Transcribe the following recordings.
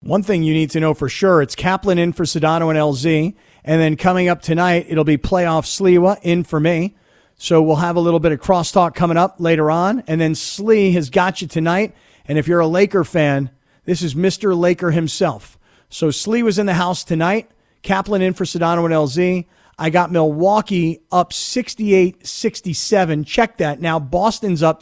One thing you need to know for sure, it's Kaplan in for Sedano and LZ. And then coming up tonight, it'll be playoff Sliwa in for me. So we'll have a little bit of crosstalk coming up later on. And then Slee has got you tonight. And if you're a Laker fan, this is Mr. Laker himself. So Slee was in the house tonight. Kaplan in for Sedano and LZ. I got Milwaukee up 68-67. Check that. Now Boston's up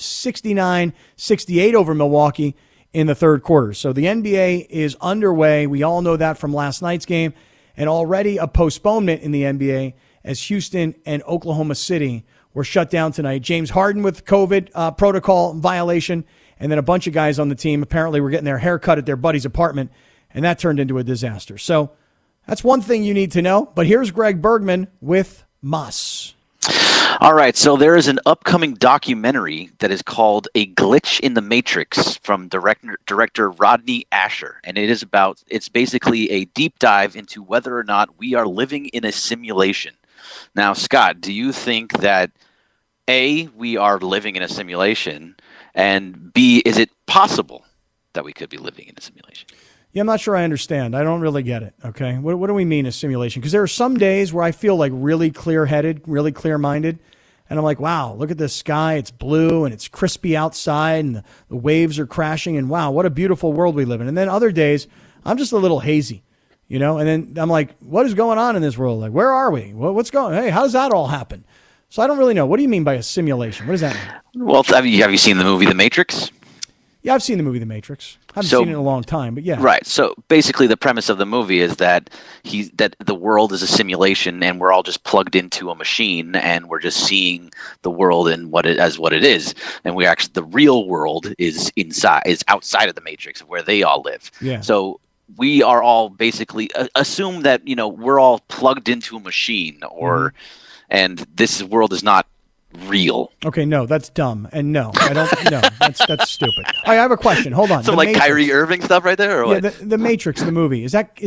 69-68 over Milwaukee in the third quarter. So the NBA is underway. We all know that from last night's game. And already a postponement in the NBA as Houston and Oklahoma City were shut down tonight. James Harden with COVID protocol violation, and then a bunch of guys on the team apparently were getting their hair cut at their buddy's apartment, and that turned into a disaster. So that's one thing you need to know. But here's Greg Bergman with Moss. All right, so there is an upcoming documentary that is called A Glitch in the Matrix from director Rodney Asher, and it's basically a deep dive into whether or not we are living in a simulation. Now, Scott, do you think that A, we are living in a simulation, and B, is it possible that we could be living in a simulation? Yeah, I'm not sure I understand. I don't really get it, okay? What do we mean a simulation? Because there are some days where I feel like really clear-headed, really clear-minded, and I'm like, wow, look at this sky. It's blue, and it's crispy outside, and the waves are crashing, and wow, what a beautiful world we live in. And then other days, I'm just a little hazy, you know? And then I'm like, what is going on in this world? Like, where are we? What's going on? Hey, how does that all happen? So I don't really know. What do you mean by a simulation? What does that mean? Well, have you seen the movie The Matrix? Yeah, I've seen the movie The Matrix. I haven't seen it in a long time, but yeah. Right. So basically the premise of the movie is that the world is a simulation and we're all just plugged into a machine and we're just seeing the world and what it is. And the real world is outside of the Matrix of where they all live. Yeah. So we are all basically assume that, we're all plugged into a machine and this world is not real. Okay, no, that's dumb. And no, I don't. No, that's stupid. I have a question. Hold on. So like Matrix. Kyrie Irving stuff right there, or what? Yeah, the Matrix, the movie. Is that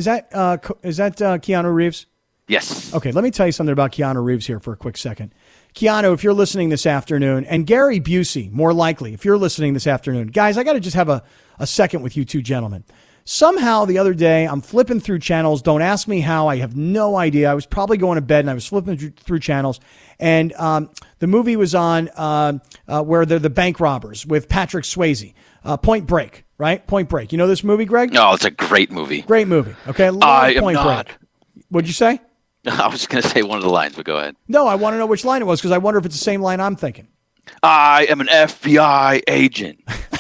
Keanu Reeves? Yes. Okay, let me tell you something about Keanu Reeves here for a quick second. Keanu, if you're listening this afternoon, and Gary Busey, more likely, if you're listening this afternoon, guys, I got to just have a second with you two gentlemen. Somehow the other day, I'm flipping through channels. Don't ask me how. I have no idea. I was probably going to bed, and I was flipping through channels. And the movie was on where they're the bank robbers with Patrick Swayze. Point Break, right? Point Break. You know this movie, Greg? Oh, it's a great movie. Great movie. Okay, I am not. Break. What'd you say? I was going to say one of the lines, but go ahead. No, I want to know which line it was because I wonder if it's the same line I'm thinking. I am an FBI agent.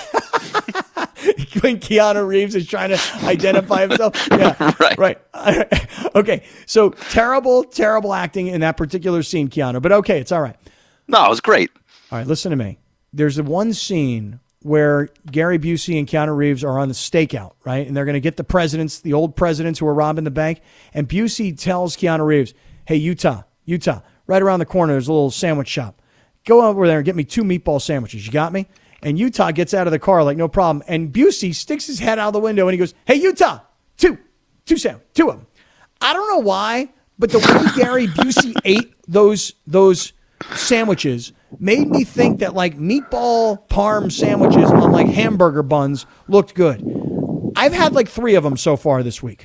When Keanu Reeves is trying to identify himself. Yeah, right. Okay, so terrible acting in that particular scene, Keanu. But okay, it's all right. No, it was great. All right, listen to me. There's the one scene where Gary Busey and Keanu Reeves are on the stakeout, right? And they're going to get the old presidents who are robbing the bank. And Busey tells Keanu Reeves, hey, Utah, right around the corner, there's a little sandwich shop. Go over there and get me 2 meatball sandwiches. You got me? And Utah gets out of the car like, no problem. And Busey sticks his head out the window and he goes, hey, Utah, two of them. I don't know why, but the way Gary Busey ate those sandwiches made me think that like meatball parm sandwiches on like hamburger buns looked good. I've had like 3 of them so far this week.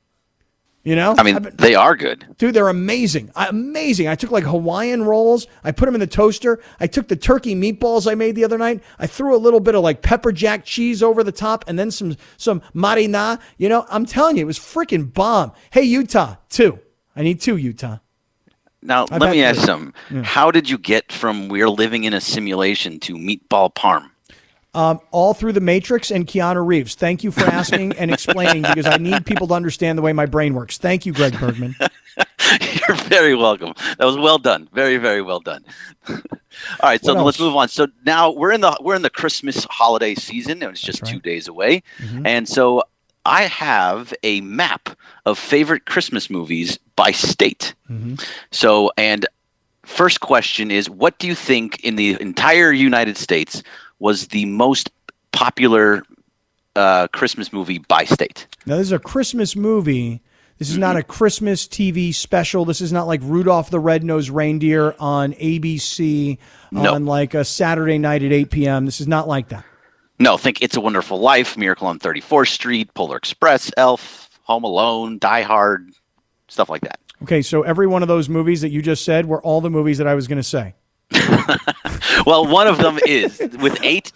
You know? I mean, they are good. Dude, they're amazing. Amazing. I took like Hawaiian rolls. I put them in the toaster. I took the turkey meatballs I made the other night. I threw a little bit of like pepper jack cheese over the top and then some marina. You know, I'm telling you, it was freaking bomb. Hey, Utah, 2. I need 2, Utah. Now, let me ask something. Yeah. How did you get from we're living in a simulation to meatball parm? All through The Matrix and Keanu Reeves. Thank you for asking and explaining because I need people to understand the way my brain works. Thank you, Greg Bergman. You're very welcome. That was well done. Very, very well done. All right, so let's move on. So now we're in the Christmas holiday season. It's just 2 days away. Mm-hmm. And so I have a map of favorite Christmas movies by state. Mm-hmm. So, and first question is, what do you think in the entire United States was the most popular Christmas movie by state? Now, this is a Christmas movie. This is not a Christmas TV special. This is not like Rudolph the Red-Nosed Reindeer on ABC on like a Saturday night at 8 p.m. This is not like that. No, think It's a Wonderful Life, Miracle on 34th Street, Polar Express, Elf, Home Alone, Die Hard, stuff like that. Okay, so every one of those movies that you just said were all the movies that I was going to say. Well, one of them is with eight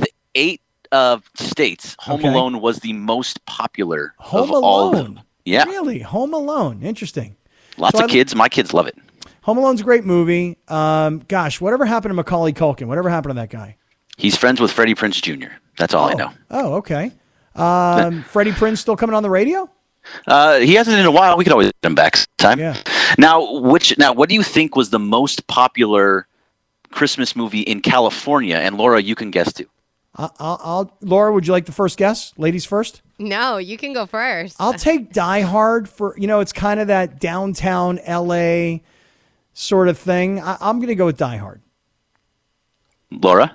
states. Home Alone was the most popular of all of them. Yeah, really, Home Alone. Interesting. Lots of kids. My kids love it. Home Alone's a great movie. Gosh, whatever happened to Macaulay Culkin? Whatever happened to that guy? He's friends with Freddie Prinze Jr. That's all I know. Oh, okay. Freddie Prinze still coming on the radio? He hasn't in a while. We could always get him back sometime. Yeah. Now, what do you think was the most popular Christmas movie in California? And Laura, you can guess too. Laura, would you like the first guess? Ladies first? No, you can go first. I'll take Die Hard for, it's kind of that downtown LA sort of thing. I'm going to go with Die Hard. Laura?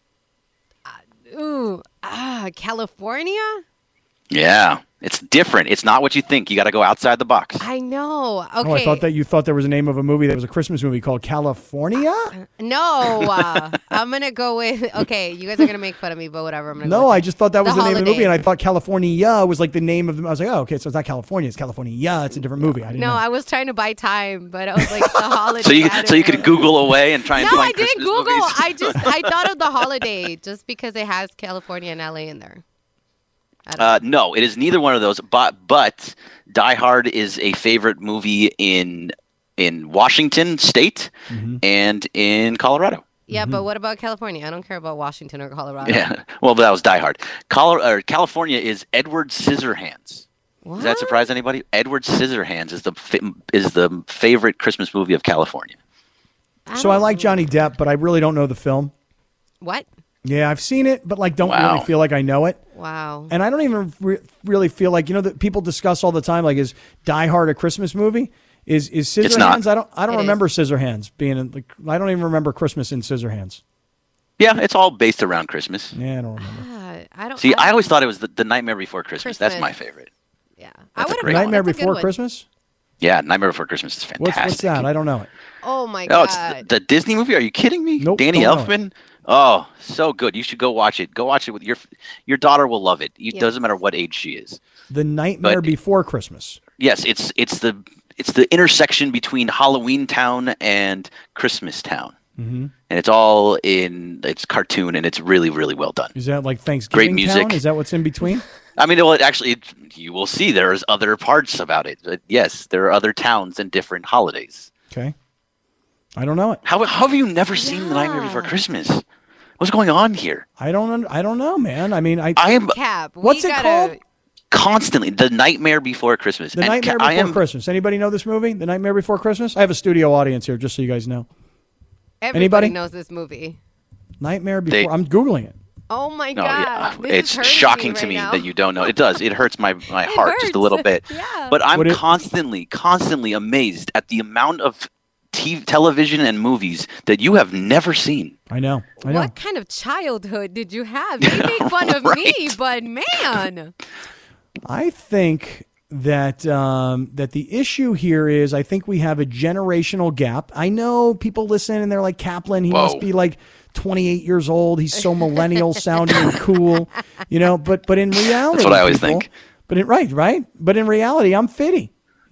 California? Yeah. It's different. It's not what you think. You got to go outside the box. I know. Okay. Oh, I thought that you thought there was a name of a movie that was a Christmas movie called California? No. I'm going to go with, okay, you guys are going to make fun of me, but whatever. I'm gonna go No, with I just thought that was the name of the movie, Holiday. and I thought California was like the name of the. I was like, oh, okay, so it's not California, it's California. It's a different movie. I didn't know. I was trying to buy time, but I was like, the holiday. So you could Google away and try and No, find I didn't Christmas Google. movies. I thought of the holiday just because it has California and LA in there. No, it is neither one of those. But Die Hard is a favorite movie in Washington State and in Colorado. Yeah, but what about California? I don't care about Washington or Colorado. Yeah, well, that was Die Hard. California is Edward Scissorhands. What? Does that surprise anybody? Edward Scissorhands is the favorite Christmas movie of California. So I like Johnny Depp, but I really don't know the film. What? Yeah, I've seen it, but don't really feel like I know it. Wow. And I don't even really feel like, that people discuss all the time, like, is Die Hard a Christmas movie? Is Scissorhands? I don't remember Scissorhands being I don't even remember Christmas in Scissorhands. Yeah, it's all based around Christmas. Yeah, I don't remember. I always thought it was the Nightmare Before Christmas. That's my favorite. Yeah. Nightmare Before Christmas? Yeah, Nightmare Before Christmas is fantastic. What's that? I don't know it. Oh my God. It's the Disney movie. Are you kidding me? Nope. Danny Elfman. Oh, so good. You should go watch it. Go watch it with your daughter will love it. It doesn't matter what age she is. The Nightmare Before Christmas. Yes, it's the intersection between Halloween Town and Christmas Town. Mm-hmm. And it's cartoon and it's really, really well done. Is that like Thanksgiving Great music. Town? Is that what's in between? I mean, you will see there's other parts about it. Yes, there are other towns and different holidays. Okay. I don't know it. How have you never seen The Nightmare Before Christmas? What's going on here? I don't know, man. I mean, I am. Cap. What's it called? Constantly, The Nightmare Before Christmas. The Nightmare Before Christmas. Anybody know this movie? The Nightmare Before Christmas? I have a studio audience here, just so you guys know. Everybody knows this movie. Nightmare Before. I'm Googling it. Oh my God. Yeah. It's shocking to me that you don't know. It does. It hurts my heart just a little bit. Yeah. But I'm constantly amazed at the amount of television and movies that you have never seen. I know. What kind of childhood did you have? They make fun of me, but man. I think that that the issue here is I think we have a generational gap. I know people listen and they're like, Kaplan, he must be like 28 years old. He's so millennial sounding and cool, but in reality, that's what I always think. But right. But in reality, I'm Fitty,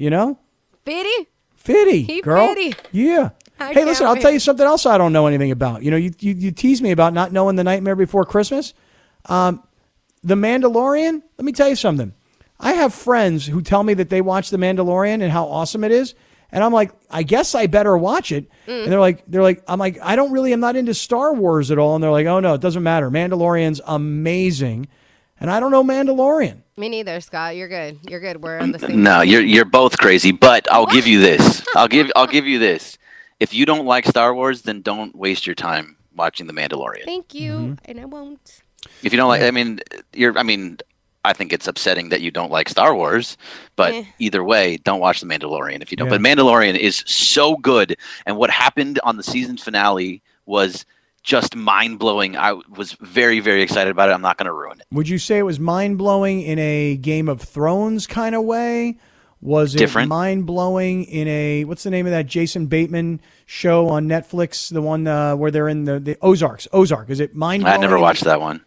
Fitty, girl. Fitty. Yeah. Hey, listen, I'll tell you something else I don't know anything about. You tease me about not knowing The Nightmare Before Christmas. The Mandalorian, let me tell you something. I have friends who tell me that they watch The Mandalorian and how awesome it is. And I'm like, I guess I better watch it. And they're like, I'm like, I'm not into Star Wars at all. And they're like, oh no, it doesn't matter. Mandalorian's amazing. And I don't know Mandalorian. Me neither, Scott. You're good. We're on the same. No, you're both crazy. But I'll give you this. I'll give you this. If you don't like Star Wars, then don't waste your time watching The Mandalorian. Thank you, and I won't. If you don't like, I think it's upsetting that you don't like Star Wars, but either way, don't watch The Mandalorian if you don't. Yeah. But Mandalorian is so good, and what happened on the season finale was just mind-blowing. I was very, very excited about it. I'm not going to ruin it. Would you say it was mind-blowing in a Game of Thrones kind of way? Was it different, mind-blowing in a, what's the name of that Jason Bateman show on Netflix? The one where they're in the Ozarks. Ozark. Is it mind-blowing? I never watched that one.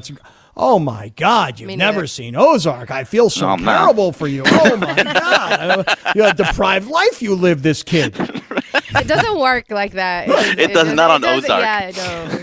Oh my God, you've never seen Ozark. I feel so terrible for you. Oh my God. You had a deprived life you live, this kid. It doesn't work like that. It does not on Ozark. Yeah,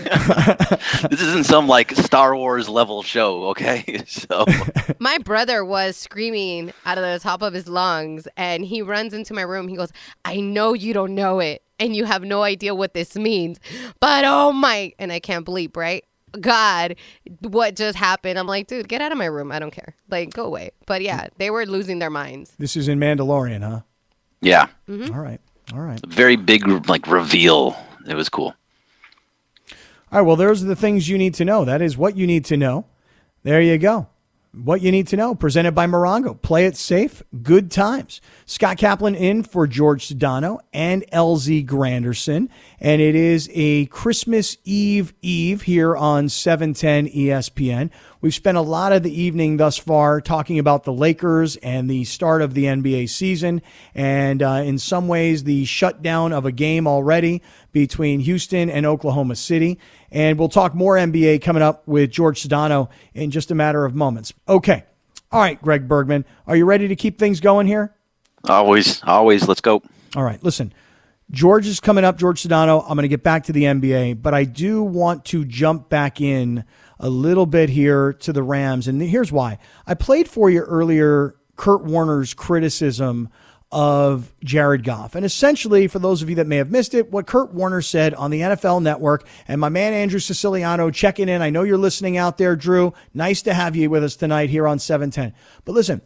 no. This isn't some like Star Wars level show, okay? So my brother was screaming out of the top of his lungs, and he runs into my room. He goes, "I know you don't know it, and you have no idea what this means, but oh my," and I can't bleep, right? God, what just happened? I'm like, dude, get out of my room. I don't care. Like, go away. But yeah, they were losing their minds. This is in Mandalorian, huh? Yeah. Mm-hmm. All right. Very big like reveal. It was cool. All right, well, those are the things you need to know. That is what you need to know. There you go. What you need to know, presented by Morongo. Play it safe. Good times. Scott Kaplan in for George Sedano and LZ Granderson. And it is a Christmas Eve here on 710 ESPN. We've spent a lot of the evening thus far talking about the Lakers and the start of the NBA season. And in some ways, the shutdown of a game already between Houston and Oklahoma City. And we'll talk more NBA coming up with George Sedano in just a matter of moments. Okay. All right, Greg Bergman. Are you ready to keep things going here? Always. Let's go. All right. Listen, George is coming up, George Sedano. I'm going to get back to the NBA, but I do want to jump back in a little bit here to the Rams. And here's why. I played for you earlier Kurt Warner's criticism of Jared Goff. And essentially, for those of you that may have missed it, what Kurt Warner said on the NFL Network, and my man Andrew Siciliano checking in. I know you're listening out there, Drew. Nice to have you with us tonight here on 710. But listen,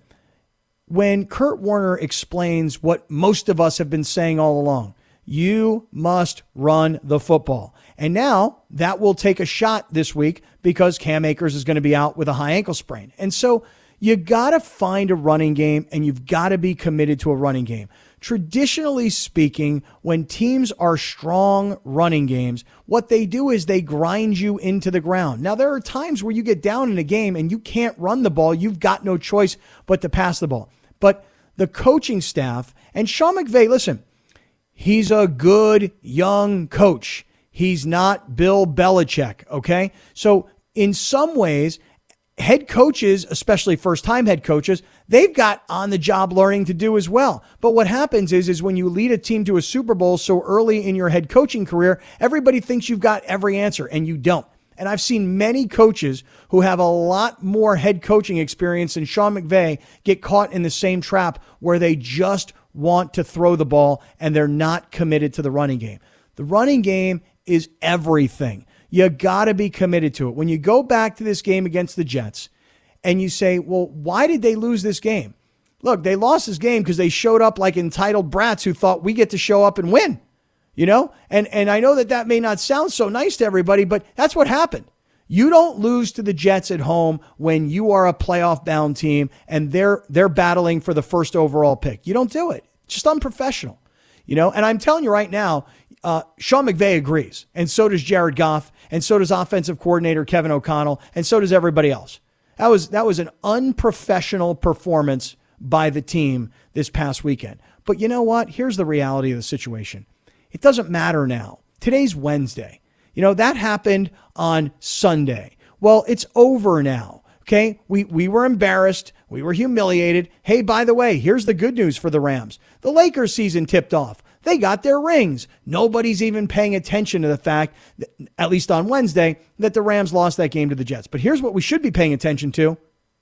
when Kurt Warner explains what most of us have been saying all along, you must run the football. And now that will take a shot this week because Cam Akers is going to be out with a high ankle sprain. And so you got to find a running game, and you've got to be committed to a running game. Traditionally speaking, when teams are strong running games, what they do is they grind you into the ground. Now, there are times where you get down in a game and you can't run the ball. You've got no choice but to pass the ball. But the coaching staff, and Sean McVay, listen, he's a good young coach. He's not Bill Belichick, okay? So in some ways, head coaches, especially first-time head coaches, they've got on-the-job learning to do as well. But what happens is when you lead a team to a Super Bowl so early in your head coaching career, everybody thinks you've got every answer, and you don't. And I've seen many coaches who have a lot more head coaching experience than Sean McVay get caught in the same trap where they just want to throw the ball and they're not committed to the running game. The running game is everything. You got to be committed to it. When you go back to this game against the Jets and you say, well, why did they lose this game? Look, they lost this game because they showed up like entitled brats who thought we get to show up and win, you know? And I know that may not sound so nice to everybody, but that's what happened. You don't lose to the Jets at home when you are a playoff bound team and they're battling for the first overall pick. You don't do it. It's just unprofessional, you know? And I'm telling you right now, Sean McVay agrees, and so does Jared Goff, and so does offensive coordinator Kevin O'Connell, and so does everybody else. That was an unprofessional performance by the team this past weekend. But you know what? Here's the reality of the situation. It doesn't matter now. Today's Wednesday. You know, that happened on Sunday. Well, it's over now. Okay, we were embarrassed. We were humiliated. Hey, by the way, here's the good news for the Rams. The Lakers season tipped off. They got their rings. Nobody's even paying attention to the fact, that, at least on Wednesday, that the Rams lost that game to the Jets. But here's what we should be paying attention to.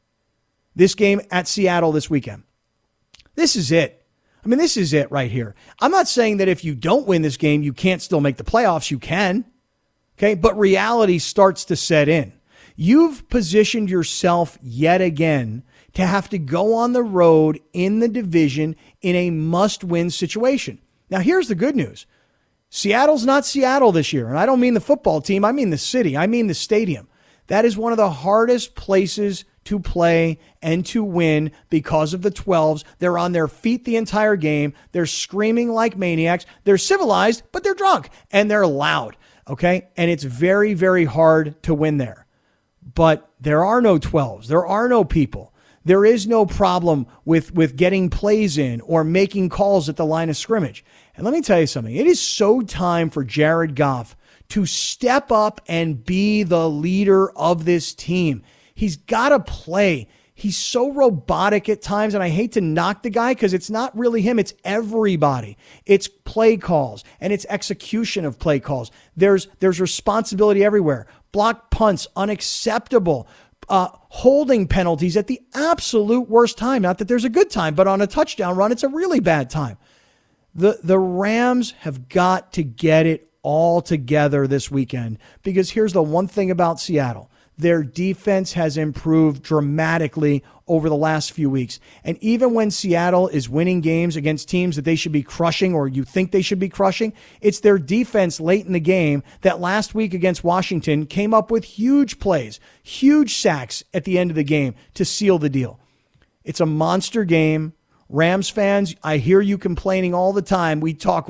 This game at Seattle this weekend. This is it. I mean, this is it right here. I'm not saying that if you don't win this game, you can't still make the playoffs. You can. Okay, but reality starts to set in. You've positioned yourself yet again to have to go on the road in the division in a must-win situation. Now, here's the good news. Seattle's not Seattle this year. And I don't mean the football team. I mean the city. I mean the stadium. That is one of the hardest places to play and to win because of the 12s. They're on their feet the entire game. They're screaming like maniacs. They're civilized, but they're drunk and they're loud. Okay. And it's very, very hard to win there. But there are no 12s. There are no people. There is no problem with getting plays in or making calls at the line of scrimmage. And let me tell you something. It is so time for Jared Goff to step up and be the leader of this team. He's got to play. He's so robotic at times, and I hate to knock the guy because it's not really him. It's everybody. It's play calls, and it's execution of play calls. There's responsibility everywhere. Block punts, unacceptable. Holding penalties at the absolute worst time. Not that there's a good time, but on a touchdown run, it's a really bad time. The Rams have got to get it all together this weekend, because here's the one thing about Seattle. Their defense has improved dramatically over the last few weeks. And even when Seattle is winning games against teams that they should be crushing, or you think they should be crushing, it's their defense late in the game that last week against Washington came up with huge plays, huge sacks at the end of the game to seal the deal. It's a monster game. Rams fans, I hear you complaining all the time. We talk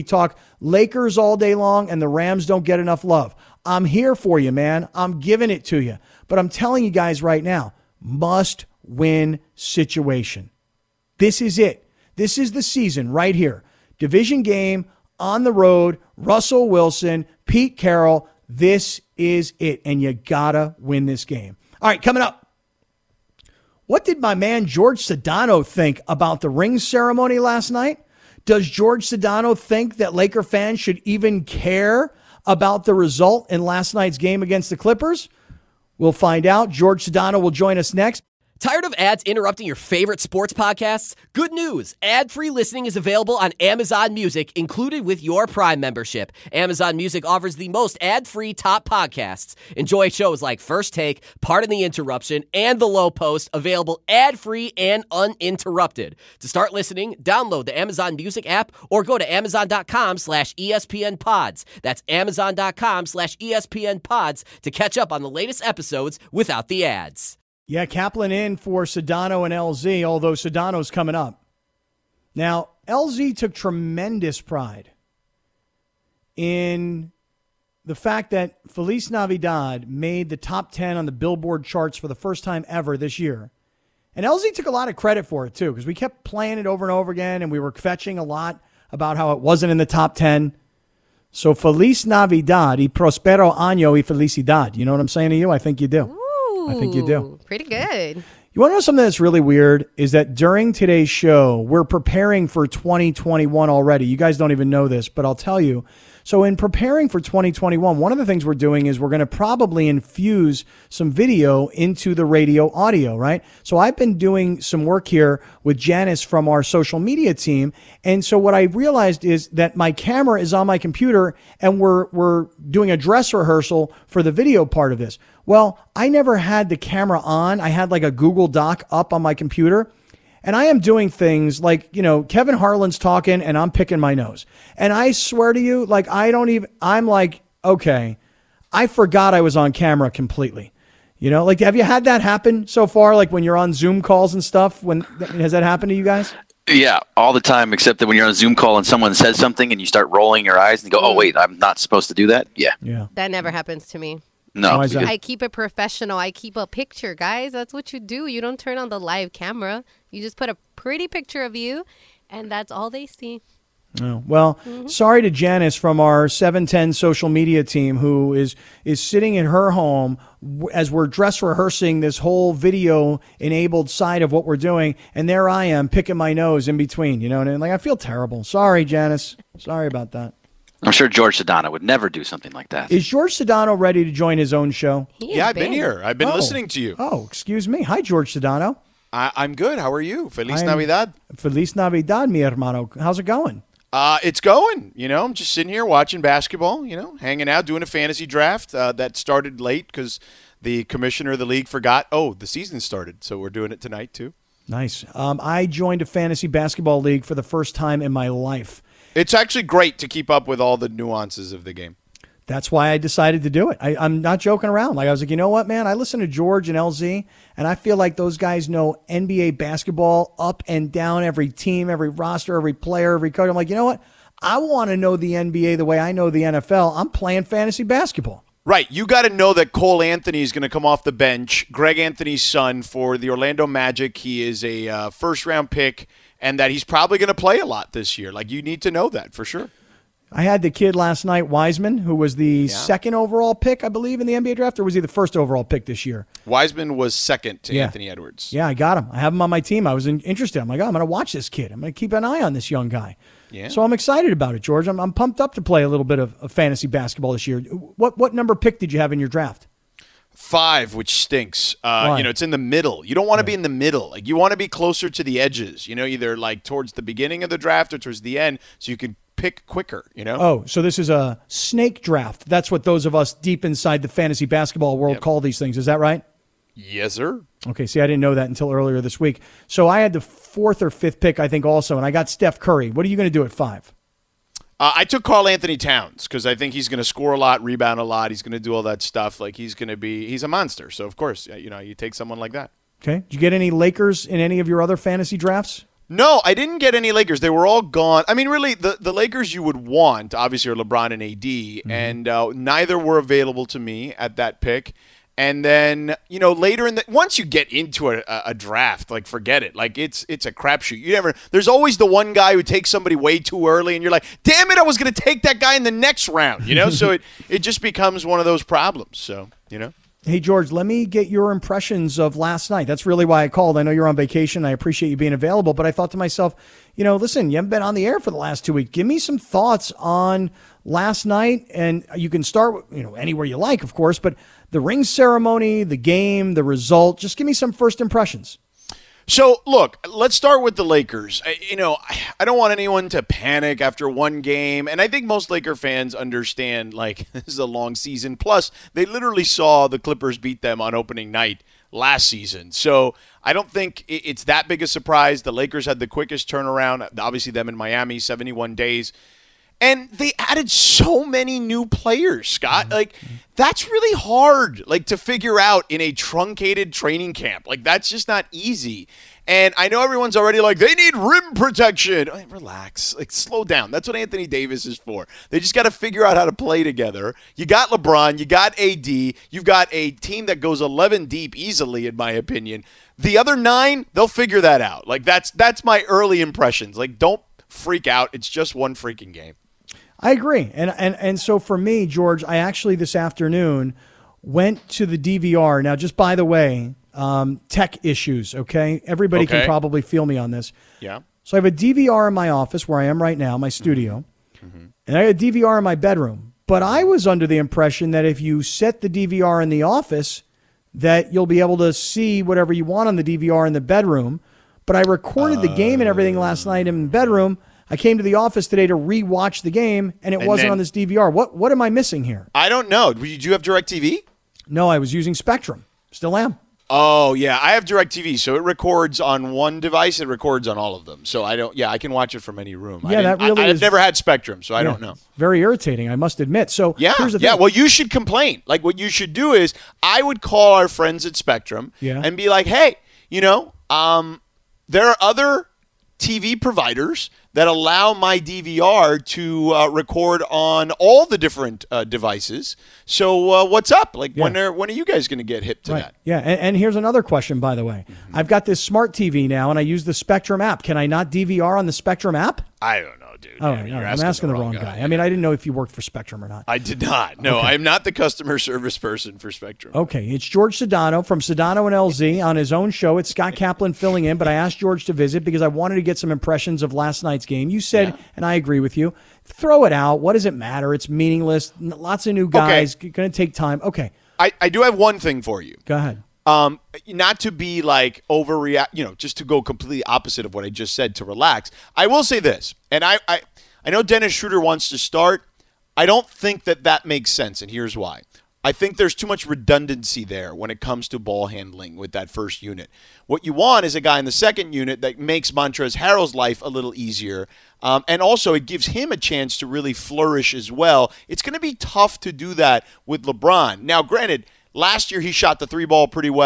Lakers all day long, and the Rams don't get enough love. I'm here for you, man. I'm giving it to you. But I'm telling you guys right now, must-win situation. This is it. This is the season right here. Division game, on the road, Russell Wilson, Pete Carroll. This is it, and you gotta win this game. All right, coming up. What did my man George Sedano think about the ring ceremony last night? Does George Sedano think that Laker fans should even care about the result in last night's game against the Clippers? We'll find out. George Sedano will join us next. Tired of ads interrupting your favorite sports podcasts? Good news. Ad-free listening is available on Amazon Music, included with your Prime membership. Amazon Music offers the most ad-free top podcasts. Enjoy shows like First Take, Pardon the Interruption, and The Low Post, available ad-free and uninterrupted. To start listening, download the Amazon Music app or go to amazon.com/ESPN Pods. That's amazon.com/ESPN Pods to catch up on the latest episodes without the ads. Yeah, Kaplan in for Sedano and LZ, although Sedano's coming up. Now, LZ took tremendous pride in the fact that Feliz Navidad made the top 10 on the Billboard charts for the first time ever this year. And LZ took a lot of credit for it, too, because we kept playing it over and over again, and we were fetching a lot about how it wasn't in the top 10. So, Feliz Navidad y prospero año y felicidad. You know what I'm saying to you? I think you do. I think you do. Pretty good. You want to know something that's really weird is that during today's show, we're preparing for 2021 already. You guys don't even know this, but I'll tell you. So in preparing for 2021, one of the things we're doing is we're going to probably infuse some video into the radio audio, right? So I've been doing some work here with Janice from our social media team. And so what I realized is that my camera is on my computer and we're doing a dress rehearsal for the video part of this. Well, I never had the camera on. I had like a Google Doc up on my computer. And I am doing things like, Kevin Harlan's talking and I'm picking my nose. And I swear to you, I'm like, okay, I forgot I was on camera completely. Have you had that happen so far? Like when you're on Zoom calls and stuff, has that happened to you guys? Yeah, all the time, except that when you're on a Zoom call and someone says something and you start rolling your eyes and go, oh, wait, I'm not supposed to do that. Yeah. That never happens to me. No, I keep it professional. I keep a picture, guys. That's what you do. You don't turn on the live camera. You just put a pretty picture of you, and that's all they see. Oh, well, Sorry to Janice from our 710 social media team who is sitting in her home as we're dress rehearsing this whole video-enabled side of what we're doing, and there I am picking my nose in between, and I feel terrible. Sorry, Janice. Sorry about that. I'm sure George Sedano would never do something like that. Is George Sedano ready to join his own show? Yeah, I've been here. I've been listening to you. Oh, excuse me. Hi, George Sedano. I'm good. How are you? Feliz Navidad. Feliz Navidad, mi hermano. How's it going? It's going. I'm just sitting here watching basketball, hanging out, doing a fantasy draft that started late because the commissioner of the league forgot, the season started. So we're doing it tonight, too. Nice. I joined a fantasy basketball league for the first time in my life. It's actually great to keep up with all the nuances of the game. That's why I decided to do it. I'm not joking around. I was like, you know what, man? I listen to George and LZ, and I feel like those guys know NBA basketball up and down, every team, every roster, every player, every coach. I'm like, you know what? I want to know the NBA the way I know the NFL. I'm playing fantasy basketball. Right. You got to know that Cole Anthony is going to come off the bench, Greg Anthony's son for the Orlando Magic. He is a first-round pick, and that he's probably going to play a lot this year. Like, you need to know that for sure. I had the kid last night, Wiseman, who was the second overall pick, I believe, in the NBA draft, or was he the first overall pick this year? Wiseman was second to Anthony Edwards. Yeah, I got him. I have him on my team. I was interested. I'm like, I'm going to watch this kid. I'm going to keep an eye on this young guy. Yeah. So I'm excited about it, George. I'm pumped up to play a little bit of fantasy basketball this year. What number pick did you have in your draft? 5, which stinks. It's in the middle. You don't want to be in the middle. Like, you want to be closer to the edges, either like towards the beginning of the draft or towards the end, so you can pick quicker, Oh, so this is a snake draft. That's what those of us deep inside the fantasy basketball world call these things. Is that right? Yes, sir. Okay, see, I didn't know that until earlier this week. So I had the 4th or 5th pick, I think, also, and I got Steph Curry. What are you going to do at 5? I took Karl Anthony Towns because I think he's going to score a lot, rebound a lot. He's going to do all that stuff. Like, he's a monster. So, of course, you take someone like that. Okay. Did you get any Lakers in any of your other fantasy drafts? No, I didn't get any Lakers. They were all gone. I mean, really, the Lakers you would want, obviously, are LeBron and AD, and neither were available to me at that pick. And then, later once you get into a draft, like, forget it. Like, it's a crapshoot. There's always the one guy who takes somebody way too early, and you're like, damn it, I was going to take that guy in the next round, So it just becomes one of those problems. So, Hey, George, let me get your impressions of last night. That's really why I called. I know you're on vacation. I appreciate you being available. But I thought to myself, listen, you haven't been on the air for the last 2 weeks. Give me some thoughts on last night. And you can start, anywhere you like, of course. But the ring ceremony, the game, the result. Just give me some first impressions. So, look, let's start with the Lakers. I don't want anyone to panic after one game, and I think most Laker fans understand, like, this is a long season. Plus, they literally saw the Clippers beat them on opening night last season. So I don't think it's that big a surprise. The Lakers had the quickest turnaround, obviously them in Miami, 71 days. And they added so many new players, Scott. Like, that's really hard, like, to figure out in a truncated training camp. Like, that's just not easy. And I know everyone's already like, they need rim protection. Relax. Like, slow down. That's what Anthony Davis is for. They just got to figure out how to play together. You got LeBron. You got AD. You've got a team that goes 11 deep easily, in my opinion. The other 9, they'll figure that out. Like, that's my early impressions. Like, don't freak out. It's just one freaking game. I agree. And so for me, George, I actually this afternoon went to the DVR. Now, just by the way, tech issues, okay? Everybody can probably feel me on this. Yeah. So I have a DVR in my office where I am right now, my studio, and I have a DVR in my bedroom. But I was under the impression that if you set the DVR in the office, that you'll be able to see whatever you want on the DVR in the bedroom. But I recorded the game and everything last night in the bedroom. I came to the office today to re-watch the game, and it wasn't on this DVR. What am I missing here? I don't know. Did you have DirecTV? No, I was using Spectrum. Still am. Oh, yeah. I have DirecTV, so it records on one device. It records on all of them. So I can watch it from any room. Yeah, I've never had Spectrum, so I don't know. Very irritating, I must admit. So here's the thing. Well, you should complain. Like, what you should do is I would call our friends at Spectrum and be like, hey, there are other TV providers that allow my DVR to record on all the different devices. So what's up? Like, when are you guys going to get hip to that? Yeah, and here's another question, by the way. I've got this smart TV now, and I use the Spectrum app. Can I not DVR on the Spectrum app? I don't know, dude. Oh, I'm asking the wrong guy. I mean, I didn't know if you worked for Spectrum or not. I did not. No, okay. I'm not the customer service person for Spectrum. Okay, it's George Sedano from Sedano and LZ on his own show. It's Scott Kaplan filling in, but I asked George to visit because I wanted to get some impressions of last night's game. You said, and I agree with you, throw it out. What does it matter? It's meaningless. Lots of new guys. Okay. Going to take time. Okay. I do have one thing for you. Go ahead. Not to be like overreact, just to go completely opposite of what I just said, to relax. I will say this, and I know Dennis Schroeder wants to start. I don't think that makes sense, and here's why. I think there's too much redundancy there when it comes to ball handling with that first unit. What you want is a guy in the second unit that makes Montrezl Harrell's life a little easier, and also it gives him a chance to really flourish as well. It's going to be tough to do that with LeBron. Now, granted, last year he shot the three ball pretty well.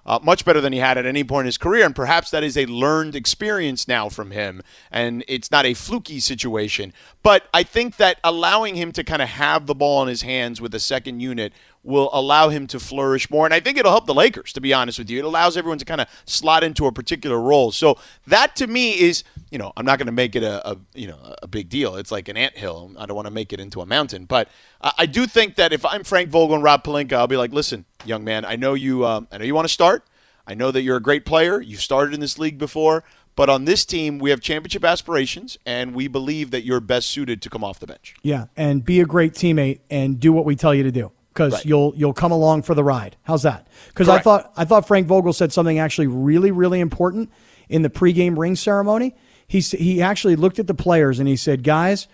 much better than he had at any point in his career, and perhaps that is a learned experience now from him, and it's not a fluky situation. But I think that allowing him to kind of have the ball in his hands with a second unit will allow him to flourish more, and I think it'll help the Lakers, to be honest with you. It allows everyone to kind of slot into a particular role. So that, to me, is, I'm not going to make it a big deal. It's like an anthill. I don't want to make it into a mountain. But I do think that if I'm Frank Vogel and Rob Pelinka, I'll be like, listen, young man, I know you want to start. I know that you're a great player. You've started in this league before. But on this team, we have championship aspirations, and we believe that you're best suited to come off the bench. Yeah, and be a great teammate and do what we tell you to do, because Right. you'll come along for the ride. How's that? Because I thought Frank Vogel said something actually really, really important in the pregame ring ceremony. He actually looked at the players and he said, guys,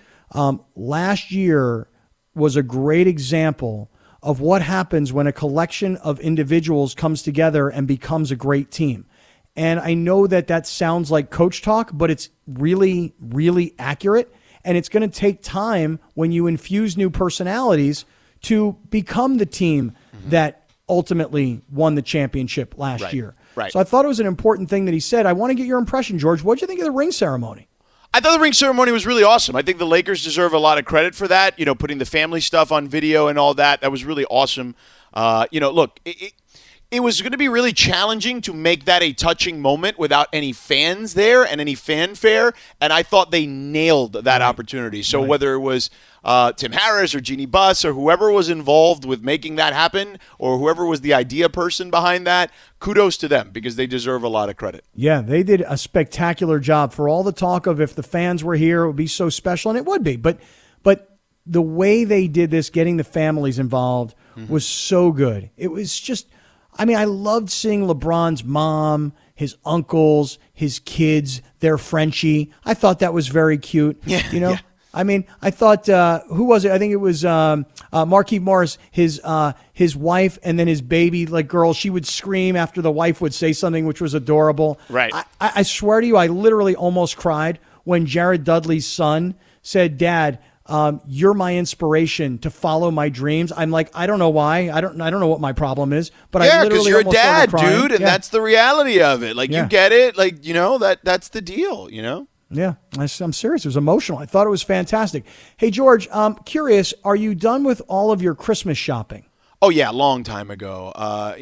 last year was a great example of what happens when a collection of individuals comes together and becomes a great team. And I know that sounds like coach talk, but it's really, really accurate. And it's going to take time when you infuse new personalities to become the team that ultimately won the championship last year. Right. So I thought it was an important thing that he said. I want to get your impression, George. What did you think of the ring ceremony? I thought the ring ceremony was really awesome. I think the Lakers deserve a lot of credit for that. Putting the family stuff on video and all that. That was really awesome. Look, it was going to be really challenging to make that a touching moment without any fans there and any fanfare, and I thought they nailed that opportunity. So whether it was Tim Harris or Jeannie Buss or whoever was involved with making that happen, or whoever was the idea person behind that, kudos to them, because they deserve a lot of credit. Yeah, they did a spectacular job. For all the talk of if the fans were here, it would be so special, and it would be. But the way they did this, getting the families involved, was so good. It was just, I loved seeing LeBron's mom, his uncles, his kids, their Frenchie. I thought that was very cute. Yeah. I thought, who was it? I think it was Markieff Morris, his wife, and then his baby, girl. She would scream after the wife would say something, which was adorable. Right. I swear to you, I literally almost cried when Jared Dudley's son said, Dad, you're my inspiration to follow my dreams. I'm like, I don't know why. I don't know what my problem is, but I literally because you're a almost started dad, crying. dude, and that's the reality of it. You get it. That's the deal, Yeah, I'm serious. It was emotional. I thought it was fantastic. Hey, George, I'm curious, are you done with all of your Christmas shopping? Oh, yeah, a long time ago.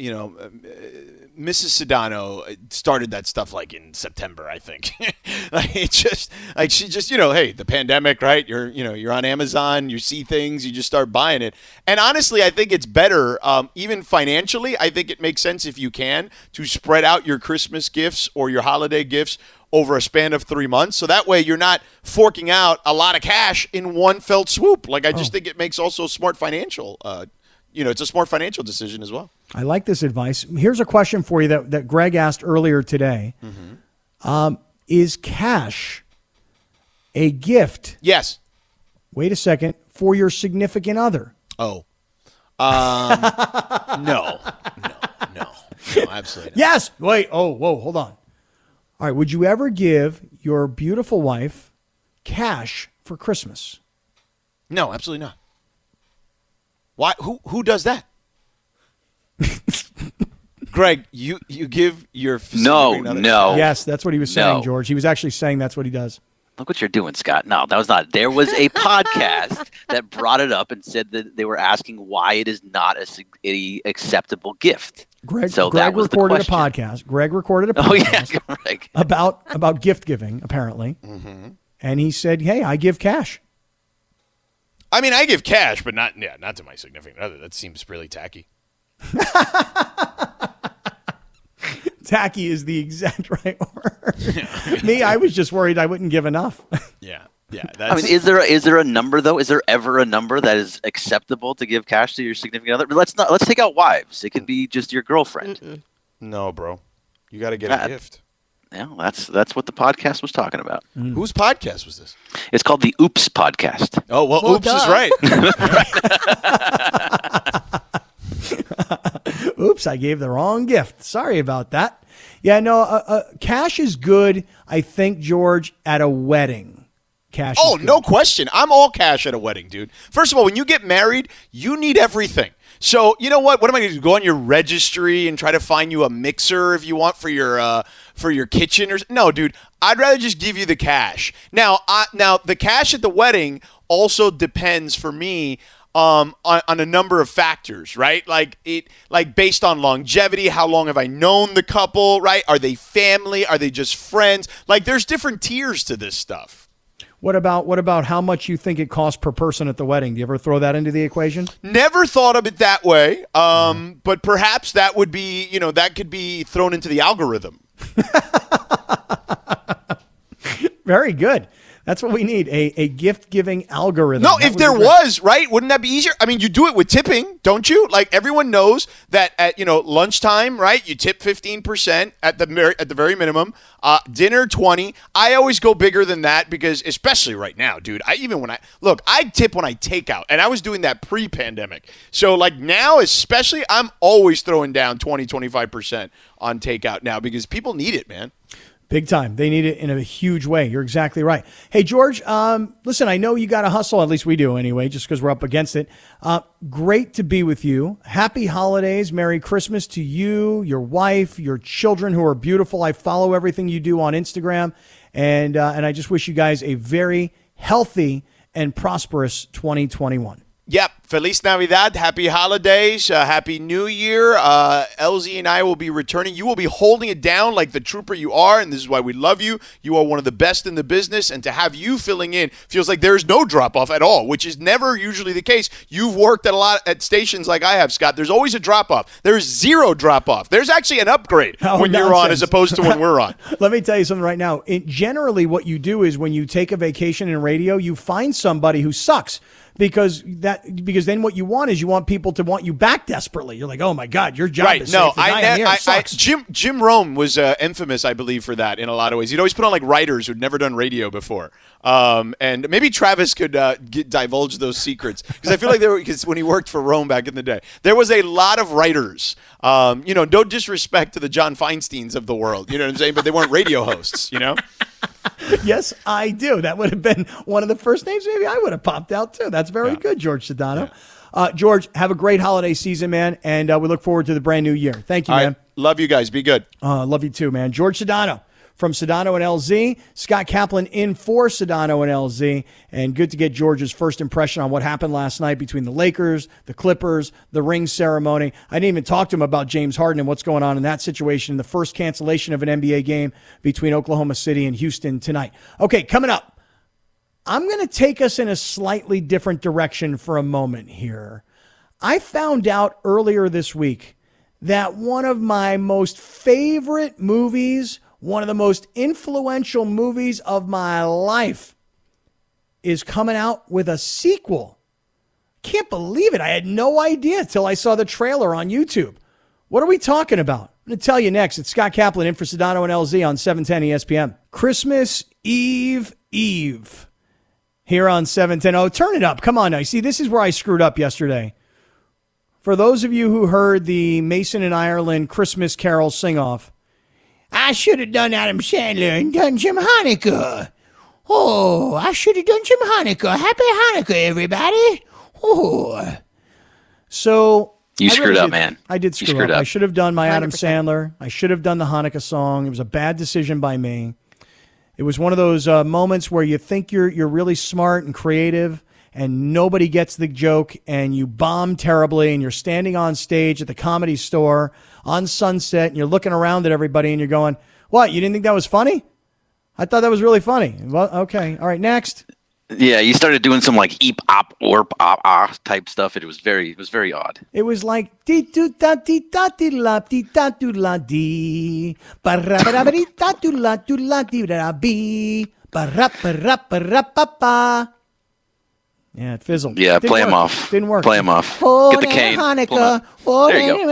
Mrs. Sedano started that stuff in September, I think. She just, hey, the pandemic, right? You're on Amazon, you see things, you just start buying it. And honestly, I think it's better, even financially, I think it makes sense if you can, to spread out your Christmas gifts or your holiday gifts over a span of 3 months. So that way you're not forking out a lot of cash in one fell swoop. I just think it makes also smart financial it's a smart financial decision as well. I like this advice. Here's a question for you that Greg asked earlier today. Is cash a gift? Yes. Wait a second. For your significant other? Oh. No, absolutely not. Yes. Wait. Oh, whoa, hold on. All right. Would you ever give your beautiful wife cash for Christmas? No, absolutely not. Why? Who does that? Greg, you give your No. Yes, that's what he was saying, No. George. He was actually saying that's what he does. Look what you're doing, Scott. No, that was not. There was a podcast that brought it up and said that they were asking why it is not a acceptable gift. Greg that was recorded the a podcast. Greg recorded a Oh yeah, podcast Greg. about gift giving, apparently. And he said, hey, I give cash. I give cash, but not to my significant other. That seems really tacky. Tacky is the exact right word. Me, I was just worried I wouldn't give enough. Yeah. That's... is there a number though? Is there ever a number that is acceptable to give cash to your significant other? Let's take out wives. It could be just your girlfriend. Mm-mm. No, bro. You got to get a gift. Yeah, that's what the podcast was talking about. Whose podcast was this? It's called the Oops Podcast. Oh, well Oops duh. is right. Oops, I gave the wrong gift. Sorry about that. Yeah, no, cash is good, I think, George, at a wedding. Cash is good. No question. I'm all cash at a wedding, dude. First of all, when you get married, you need everything. So you know what? What am I going to do? Go on your registry and try to find you a mixer if you want for your kitchen? No, dude. I'd rather just give you the cash. Now the cash at the wedding also depends for me on a number of factors, right? Like based on longevity, how long have I known the couple, right? Are they family? Are they just friends? Like there's different tiers to this stuff. What about how much you think it costs per person at the wedding? Do you ever throw that into the equation? Never thought of it that way. But perhaps that would be, that could be thrown into the algorithm. Very good. That's what we need, a gift-giving algorithm. No, if there was, right? Wouldn't that be easier? I mean, you do it with tipping, don't you? Like everyone knows that at, lunchtime, right? You tip 15% at the very minimum. Dinner 20%. I always go bigger than that because especially right now, dude, I tip when I take out, and I was doing that pre-pandemic. So like now, especially, I'm always throwing down 20-25% on takeout now because people need it, man. Big time. They need it in a huge way. You're exactly right. Hey, George, listen, I know you got to hustle. At least we do anyway, just because we're up against it. Great to be with you. Happy holidays. Merry Christmas to you, your wife, your children who are beautiful. I follow everything you do on Instagram. And I just wish you guys a very healthy and prosperous 2021. Yep. Feliz Navidad. Happy holidays. Happy New Year. LZ and I will be returning. You will be holding it down like the trooper you are, and this is why we love you. You are one of the best in the business, and to have you filling in feels like there's no drop-off at all, which is never usually the case. You've worked at stations like I have, Scott. There's always a drop-off. There's zero drop-off. There's actually an upgrade when you're on as opposed to when we're on. Let me tell you something right now. Generally, what you do is when you take a vacation in radio, you find somebody who sucks. Because then what you want is you want people to want you back desperately. You're like, oh my God, your job is safe. The guy in here sucks. Jim Rome was infamous, I believe, for that in a lot of ways. He'd always put on like writers who'd never done radio before. And maybe Travis could divulge those secrets because I feel like because when he worked for Rome back in the day, there was a lot of writers. No disrespect to the John Feinsteins of the world, you know what I'm saying? But they weren't radio hosts, Yes, I do. That would have been one of the first names maybe I would have popped out too. That's very good, George Sedano. Yeah. George, have a great holiday season, man, and we look forward to the brand new year. Thank you, man. Right. Love you guys. Be good. Love you too, man. George Sedano from Sedano and LZ. Scott Kaplan in for Sedano and LZ. And good to get George's first impression on what happened last night between the Lakers, the Clippers, the ring ceremony. I didn't even talk to him about James Harden and what's going on in that situation. The first cancellation of an NBA game between Oklahoma City and Houston tonight. Okay, coming up. I'm going to take us in a slightly different direction for a moment here. I found out earlier this week that one of my most favorite movies, one of the most influential movies of my life, is coming out with a sequel. Can't believe it. I had no idea till I saw the trailer on YouTube. What are we talking about? I'm going to tell you next. It's Scott Kaplan in for Sedano and LZ on 710 ESPN. Christmas Eve. Here on 710. Oh, turn it up. Come on now. See, this is where I screwed up yesterday. For those of you who heard the Mason and Ireland Christmas Carol sing-off, I should have done Adam Sandler and done some Hanukkah. Oh, I should have done some Hanukkah. Happy Hanukkah, everybody. Oh. So... You screwed up, man. I did screw up. I should have done my 100%. Adam Sandler. I should have done the Hanukkah song. It was a bad decision by me. It was one of those moments where you think you're really smart and creative and nobody gets the joke and you bomb terribly and you're standing on stage at the Comedy Store on Sunset and you're looking around at everybody and you're going, what, you didn't think that was funny? I thought that was really funny. Well, okay. All right, next. Yeah, you started doing some like eep op orp ah type stuff. It was very odd. It was like dee doo da dee da dee la dee da doo la dee ba ra ba ra ba dee da doo la doo la dee da bee ba ra ba ra ba ra ba ba. Yeah, it fizzled. Yeah, play him off. Didn't work. Play him off. Oh, get the cane. Hanukkah. There you go.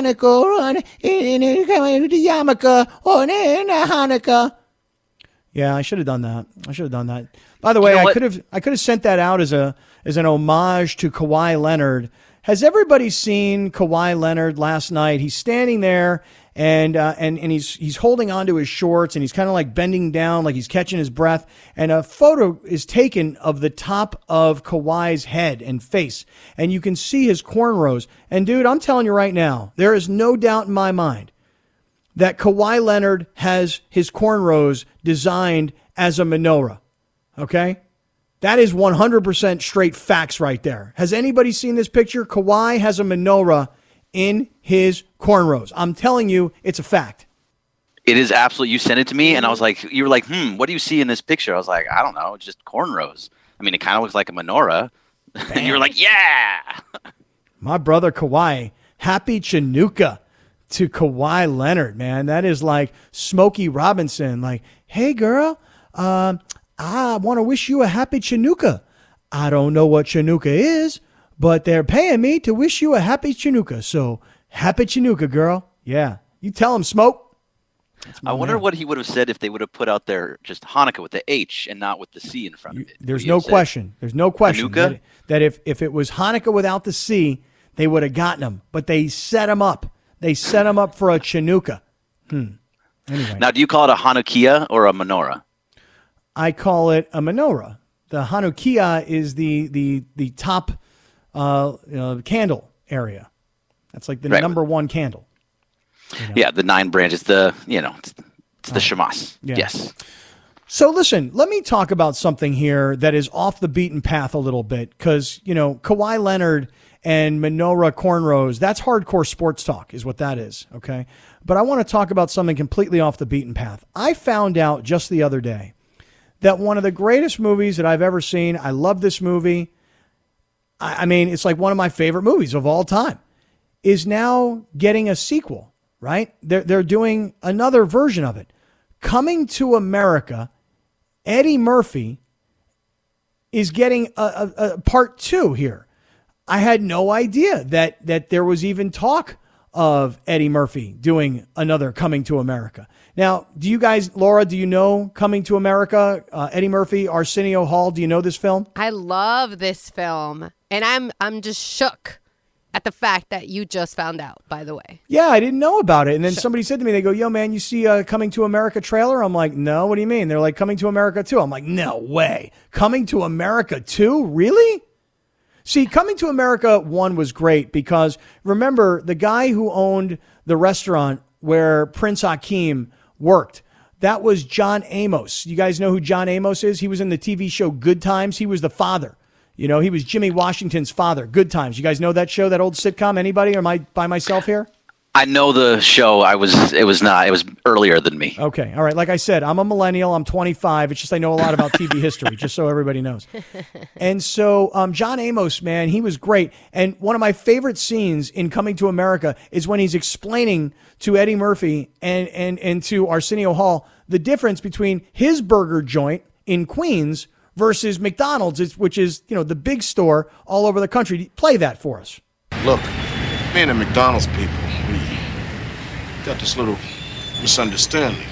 Hanukkah. Yeah, I should have done that. By the way, I could have sent that out as an homage to Kawhi Leonard Has everybody seen Kawhi Leonard last night? He's standing there and he's holding onto his shorts and he's kind of like bending down, like he's catching his breath. And a photo is taken of the top of Kawhi's head and face, and you can see his cornrows. And dude, I'm telling you right now, there is no doubt in my mind that Kawhi Leonard has his cornrows designed as a menorah. Okay? That is 100% straight facts right there. Has anybody seen this picture? Kawhi has a menorah in his cornrows. I'm telling you, it's a fact. It is absolutely. You sent it to me, and I was like, you were like, what do you see in this picture? I was like, I don't know, just cornrows. I mean, it kind of looks like a menorah. And you were like, yeah. My brother Kawhi, happy Chinooka to Kawhi Leonard, man. That is like Smokey Robinson. Like, hey, girl, I want to wish you a happy Chinooka. I don't know what Chinooka is, but they're paying me to wish you a happy Chinooka. So happy Chinooka, girl. Yeah. You tell him, Smoke. I wonder what he would have said if they would have put out there just Hanukkah with the H and not with the C in front of it. There's no question. There's no question that if it was Hanukkah without the C, they would have gotten him. But they set him up. They set him up for a Chinooka. Anyway. Now, do you call it a Hanukkah or a menorah? I call it a menorah. The Hanukkah is the top candle area. That's like the number one candle. Yeah, the 9 branches. It's the Shemas. Yeah. Yes. So listen, let me talk about something here that is off the beaten path a little bit, because Kawhi Leonard and menorah cornrows, that's hardcore sports talk is what that is, okay? But I want to talk about something completely off the beaten path. I found out just the other day that one of the greatest movies that I've ever seen, I love this movie, I mean, it's like one of my favorite movies of all time, is now getting a sequel, right? They're doing another version of it. Coming to America, Eddie Murphy is getting a part 2 here. I had no idea that there was even talk of Eddie Murphy doing another Coming to America. Now, do you guys, Laura, do you know Coming to America? Eddie Murphy, Arsenio Hall, do you know this film? I love this film, and I'm just shook at the fact that you just found out, by the way. Yeah, I didn't know about it. And then somebody said to me, they go, yo, man, you see a Coming to America trailer? I'm like, no, what do you mean? They're like, Coming to America 2. I'm like, no way. Coming to America 2? Really? See, Coming to America 1 was great because, remember, the guy who owned the restaurant where Prince Hakeem worked, that was John Amos. You guys know who John Amos is? He was in the TV show Good Times. He was the father. He was Jimmy Washington's father. Good Times. You guys know that show, that old sitcom? Anybody? Or am I by myself here? I know the show. It was earlier than me. Okay. All right. Like I said, I'm a millennial. I'm 25. It's just I know a lot about TV history, just so everybody knows. And so John Amos, man, he was great. And one of my favorite scenes in Coming to America is when he's explaining to Eddie Murphy and to Arsenio Hall the difference between his burger joint in Queens versus McDonald's, which is, the big store all over the country. Play that for us. Look, me and the McDonald's people, we got this little misunderstanding.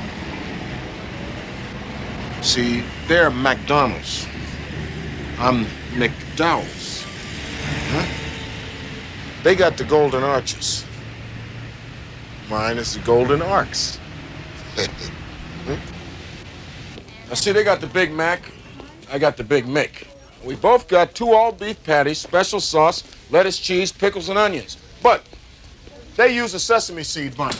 See, they're McDonald's. I'm McDowell's. They got the Golden Arches. Mine is the Golden Arcs. Now, see, they got the Big Mac. I got the Big Mick. We both got 2 all-beef patties, special sauce, lettuce, cheese, pickles, and onions. But they use a sesame seed bun.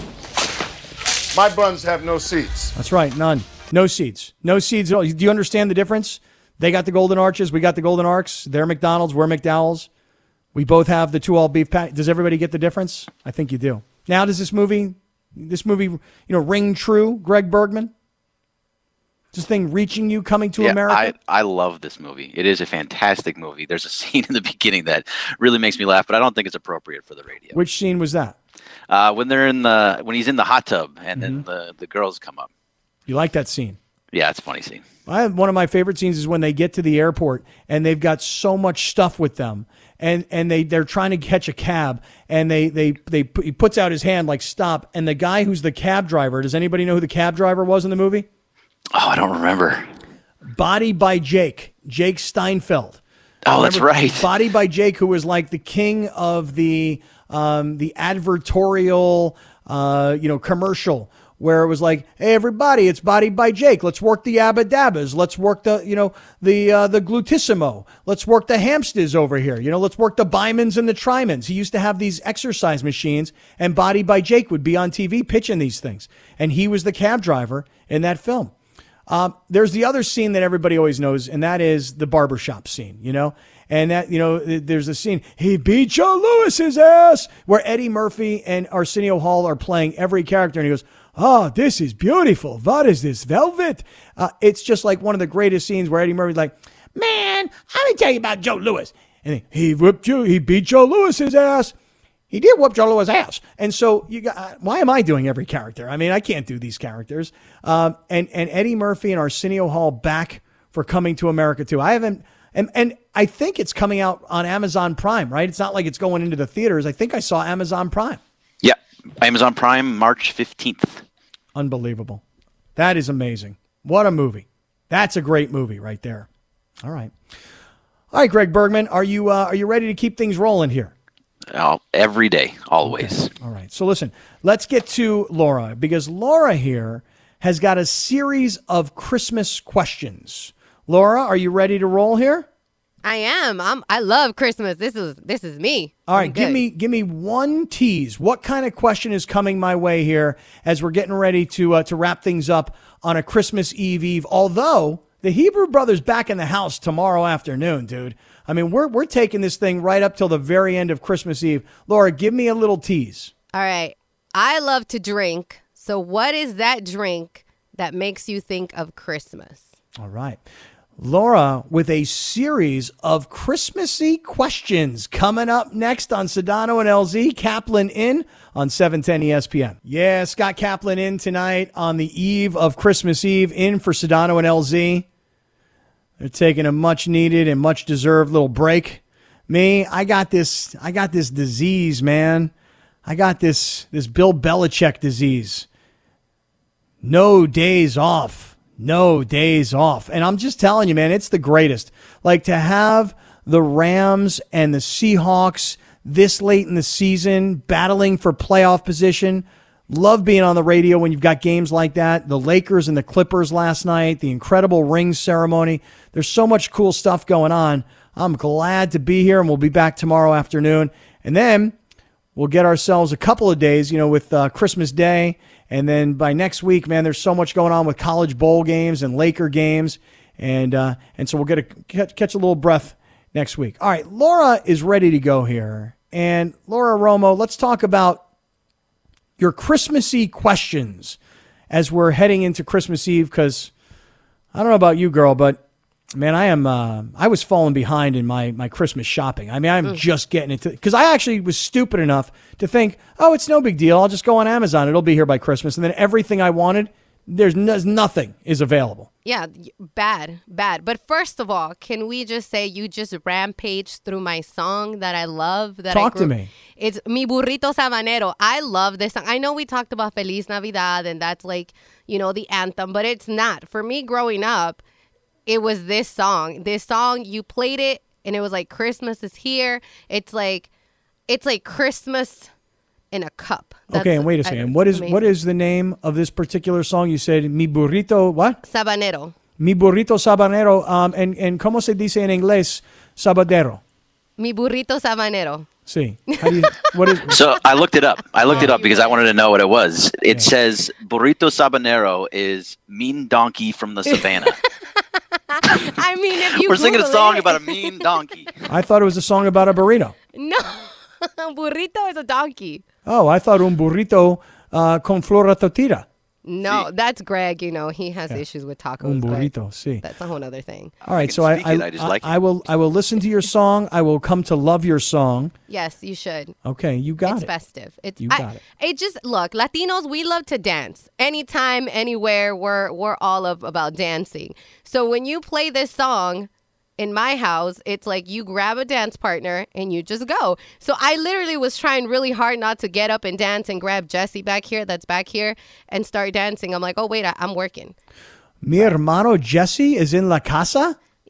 My buns have no seeds. That's right, none. No seeds. No seeds at all. Do you understand the difference? They got the Golden Arches. We got the Golden Arcs. They're McDonald's. We're McDowell's. We both have the 2 all-beef patties. Does everybody get the difference? I think you do. Now, does this movie, ring true, Greg Bergman? This thing reaching you, Coming to America? I love this movie. It is a fantastic movie. There's a scene in the beginning that really makes me laugh, but I don't think it's appropriate for the radio. Which scene was that? When he's in the hot tub and then the girls come up. You like that scene? Yeah, it's a funny scene. One of my favorite scenes is when they get to the airport and they've got so much stuff with them, and they're trying to catch a cab, and he puts out his hand like stop, and the guy who's the cab driver, does anybody know who the cab driver was in the movie? Oh, I don't remember. Body by Jake Steinfeld. Oh, that's right. Body by Jake, who was like the king of the advertorial, commercial, where it was like, hey, everybody, it's Body by Jake. Let's work the Abba-Dabbas. Let's work the glutissimo. Let's work the hamsters over here. Let's work the bimans and the trimans. He used to have these exercise machines, and Body by Jake would be on TV pitching these things. And he was the cab driver in that film. There's the other scene that everybody always knows, and that is the barbershop scene, And that, there's a scene, he beat Joe Lewis's ass, where Eddie Murphy and Arsenio Hall are playing every character, and he goes, oh, this is beautiful. What is this, velvet? It's just like one of the greatest scenes where Eddie Murphy's like, man, let me tell you about Joe Louis. And he beat Joe Lewis's ass. He did whoop Joe Louis' ass. And so why am I doing every character? I mean, I can't do these characters. And Eddie Murphy and Arsenio Hall back for Coming to America too. I haven't, and I think it's coming out on Amazon Prime, right? It's not like it's going into the theaters. I think I saw Amazon Prime. Yeah, Amazon Prime, March 15th. Unbelievable. That is amazing. What a movie. That's a great movie right there. All right, Greg Bergman, are you ready to keep things rolling here? Every day, always. Okay. All right. So listen, let's get to Laura, because Laura here has got a series of Christmas questions. Laura, are you ready to roll here? I am. I love Christmas. This is me. All right, give me one tease. What kind of question is coming my way here as we're getting ready to wrap things up on a Christmas Eve? Although the Hebrew brothers back in the house tomorrow afternoon, dude. I mean, we're taking this thing right up till the very end of Christmas Eve. Laura, give me a little tease. All right. I love to drink. So what is that drink that makes you think of Christmas? All right. Laura with a series of Christmassy questions coming up next on Sedano and LZ. Kaplan in on 710 ESPN. Yeah, Scott Kaplan in tonight on the eve of Christmas Eve, in for Sedano and LZ. They're taking a much needed and much deserved little break. Me, I got this disease, man. I got this Bill Belichick disease. No days off. No days off. And I'm just telling you, man, it's the greatest. Like, to have the Rams and the Seahawks this late in the season battling for playoff position. Love being on the radio when you've got games like that. The Lakers and the Clippers last night, the incredible ring ceremony. There's so much cool stuff going on. I'm glad to be here, and we'll be back tomorrow afternoon. And then we'll get ourselves a couple of days, with Christmas Day. And then by next week, man, there's so much going on with college bowl games and Laker games. And so we'll catch a little breath next week. All right, Laura is ready to go here. And Laura Romo, let's talk about your Christmassy questions as we're heading into Christmas Eve, because I don't know about you, girl, but man, I was falling behind in my Christmas shopping. I mean, I'm just getting into it, because I actually was stupid enough to think, oh, it's no big deal. I'll just go on Amazon. It'll be here by Christmas. And then everything I wanted, there's nothing is available. Yeah, bad. But first of all, can we just say you just rampaged through my song that I love? Talk to me. It's Mi Burrito Sabanero. I love this song. I know we talked about Feliz Navidad, and that's like, the anthem, but it's not. For me growing up, it was this song. This song, you played it, and it was like, Christmas is here. It's like Christmas in a cup. Okay, and wait a second. What is the name of this particular song? You said Mi Burrito what? Sabanero. Mi Burrito Sabanero. And ¿cómo se dice en inglés sabadero? Mi Burrito Sabanero. Sí. What is? So I looked it up. Because I wanted to know what it was. It says Burrito Sabanero is mean donkey from the savannah. I mean, if you We're singing a song it. about a mean donkey. I thought it was a song about a burrito. No, burrito is a donkey. Oh, I thought un burrito con flor a tortilla. No, that's Greg. He has issues with tacos. Un burrito, sí. That's a whole other thing. All right, so I will listen to your song. I will come to love your song. Yes, you should. Okay, you got It's it. festive. You got it. It just, look, Latinos, we love to dance. Anytime, anywhere, we're all about dancing. So when you play this song in my house, it's like you grab a dance partner and you just go. So I literally was trying really hard not to get up and dance and grab Jesse back here and start dancing. I'm like, oh, wait, I'm working. Mi hermano Jesse is in la casa?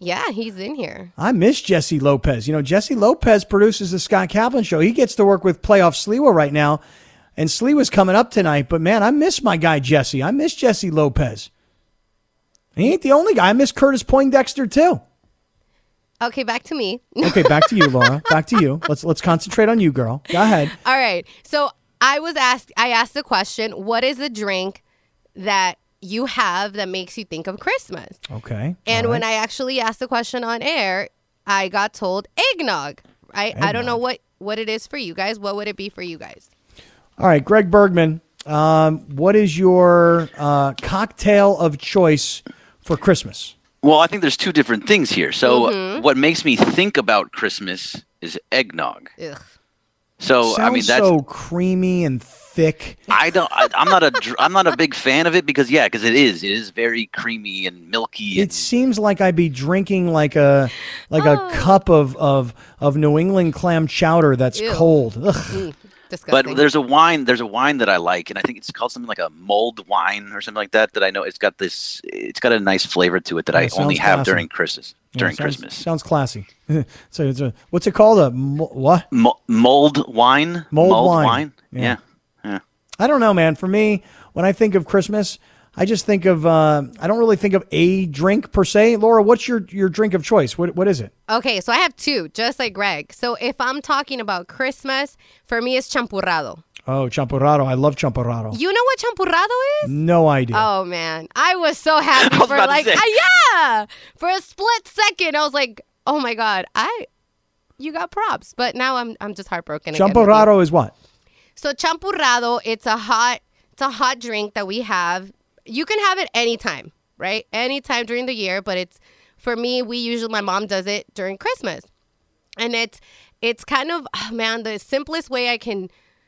Yeah, he's in here. I miss Jesse Lopez. You know, Jesse Lopez produces the Scott Kaplan show. He gets to work with Playoff Sliwa right now, and Sliwa's coming up tonight. But, man, I miss my guy Jesse. I miss Jesse Lopez. He ain't the only guy. I miss Curtis Poindexter, too. Okay, back to me. Okay, back to you, Laura. Back to you. Let's concentrate on you, girl. Go ahead. All right. So I asked the question, what is the drink that you have that makes you think of Christmas? Okay. And when I actually asked the question on air, I got told eggnog. I don't know what it is for you guys. What would it be for you guys? All right, Greg Bergman, what is your cocktail of choice for Christmas? Well, I think there's two different things here. So what makes me think about Christmas is eggnog. Ugh. So I mean, that's so creamy and thick. I'm not a big fan of it because it is very creamy and milky. It seems like I'd be drinking like a cup of New England clam chowder that's cold. Ugh. Disgusting. But there's a wine that I like, and I think it's called something like a mulled wine or something like that I know it's got a nice flavor to it that I only have classy. during Christmas. Christmas. Sounds classy. So what's it called? What? Mulled wine. Mulled wine. Yeah. I don't know, man. For me, when I think of Christmas, I just think of I don't really think of a drink per se. Laura, what's your drink of choice? What is it? Okay, so I have two, just like Greg. So if I'm talking about Christmas, for me it's champurrado. Oh, champurrado. I love champurrado. You know what champurrado is? No idea. Oh, man. I was so happy for for a split second. I was like, oh, my God. You got props. But now I'm just heartbroken. Champurrado is what? So champurrado, it's a hot drink that we have. You can have it anytime, right? Anytime during the year. But it's, for me, my mom does it during Christmas. And it's kind of, the simplest way I can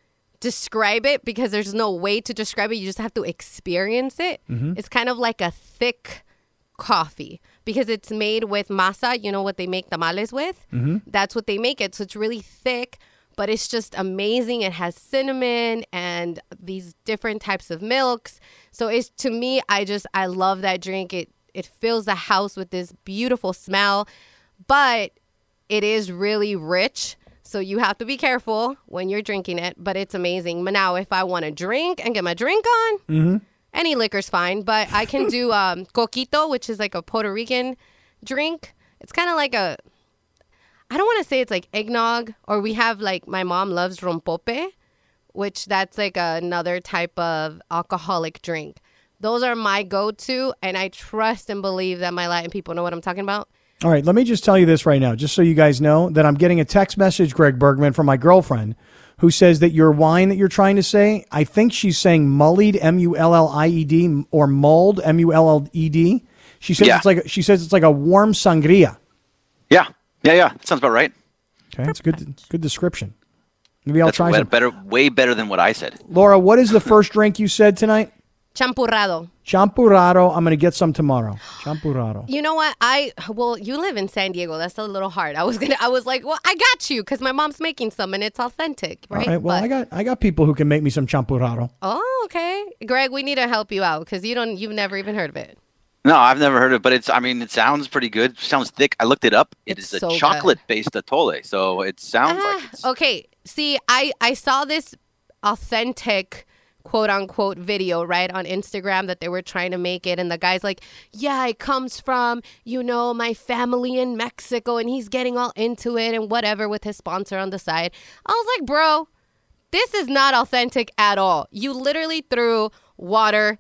describe it, because there's no way to describe it, you just have to experience it. It's kind of like a thick coffee because it's made with masa, you know what they make tamales with? That's what they make it. So it's really thick, but it's just amazing. It has cinnamon and these different types of milks. So it's, to me, I love that drink. It fills the house with this beautiful smell, but it is really rich. So you have to be careful when you're drinking it, but it's amazing. But now, if I want to drink and get my drink on, any liquor's fine. But I can do coquito, which is like a Puerto Rican drink. It's kind of like I don't want to say it's like eggnog, or we have like, my mom loves rompope, which that's like another type of alcoholic drink. Those are my go-to, and I trust and believe that my Latin people know what I'm talking about. All right, let me just tell you this right now, just so you guys know, that I'm getting a text message, Greg Bergman, from my girlfriend, who says that your wine that you're trying to say, I think she's saying mullied, M-U-L-L-I-E-D, or mulled, M-U-L-L-E-D. She says it's like a warm sangria. Yeah. That sounds about right. Okay, it's good description. Maybe I'll try some. Way better than what I said. Laura, what is the first drink you said tonight? Champurrado. Champurrado. I'm going to get some tomorrow. Champurrado. You know what? You live in San Diego. That's a little hard. I was like, well, I got you, because my mom's making some and it's authentic, right? All right. Well, I got people who can make me some champurrado. Oh, okay. Greg, we need to help you out because you've never even heard of it. No, I've never heard of it, but it sounds pretty good. It sounds thick. I looked it up. It's a chocolate-based atole, so it sounds like it's... Okay. See, I saw this authentic quote-unquote video, right, on Instagram that they were trying to make it, and the guy's like, yeah, it comes from, my family in Mexico, and he's getting all into it and whatever with his sponsor on the side. I was like, bro, this is not authentic at all. You literally threw water,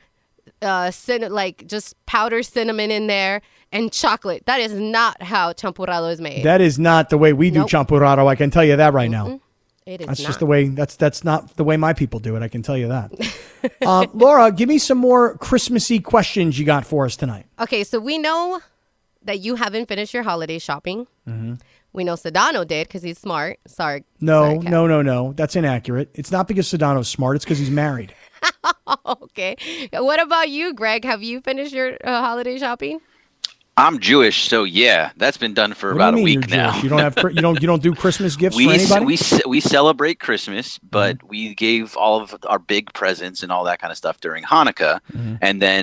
just powdered cinnamon in there, and chocolate. That is not how champurrado is made. That is not the way we do champurrado. I can tell you that right now. It is that's not. Just the way. That's not the way my people do it. I can tell you that. Laura, give me some more Christmassy questions you got for us tonight. Okay, so we know that you haven't finished your holiday shopping. We know Sedano did because he's smart. Sorry. No. That's inaccurate. It's not because Sedano's smart. It's because he's married. Okay. What about you, Greg? Have you finished your holiday shopping? I'm Jewish, so yeah, that's been done for about a week now. You don't do Christmas gifts for anybody? We celebrate Christmas, but we gave all of our big presents and all that kind of stuff during Hanukkah, and then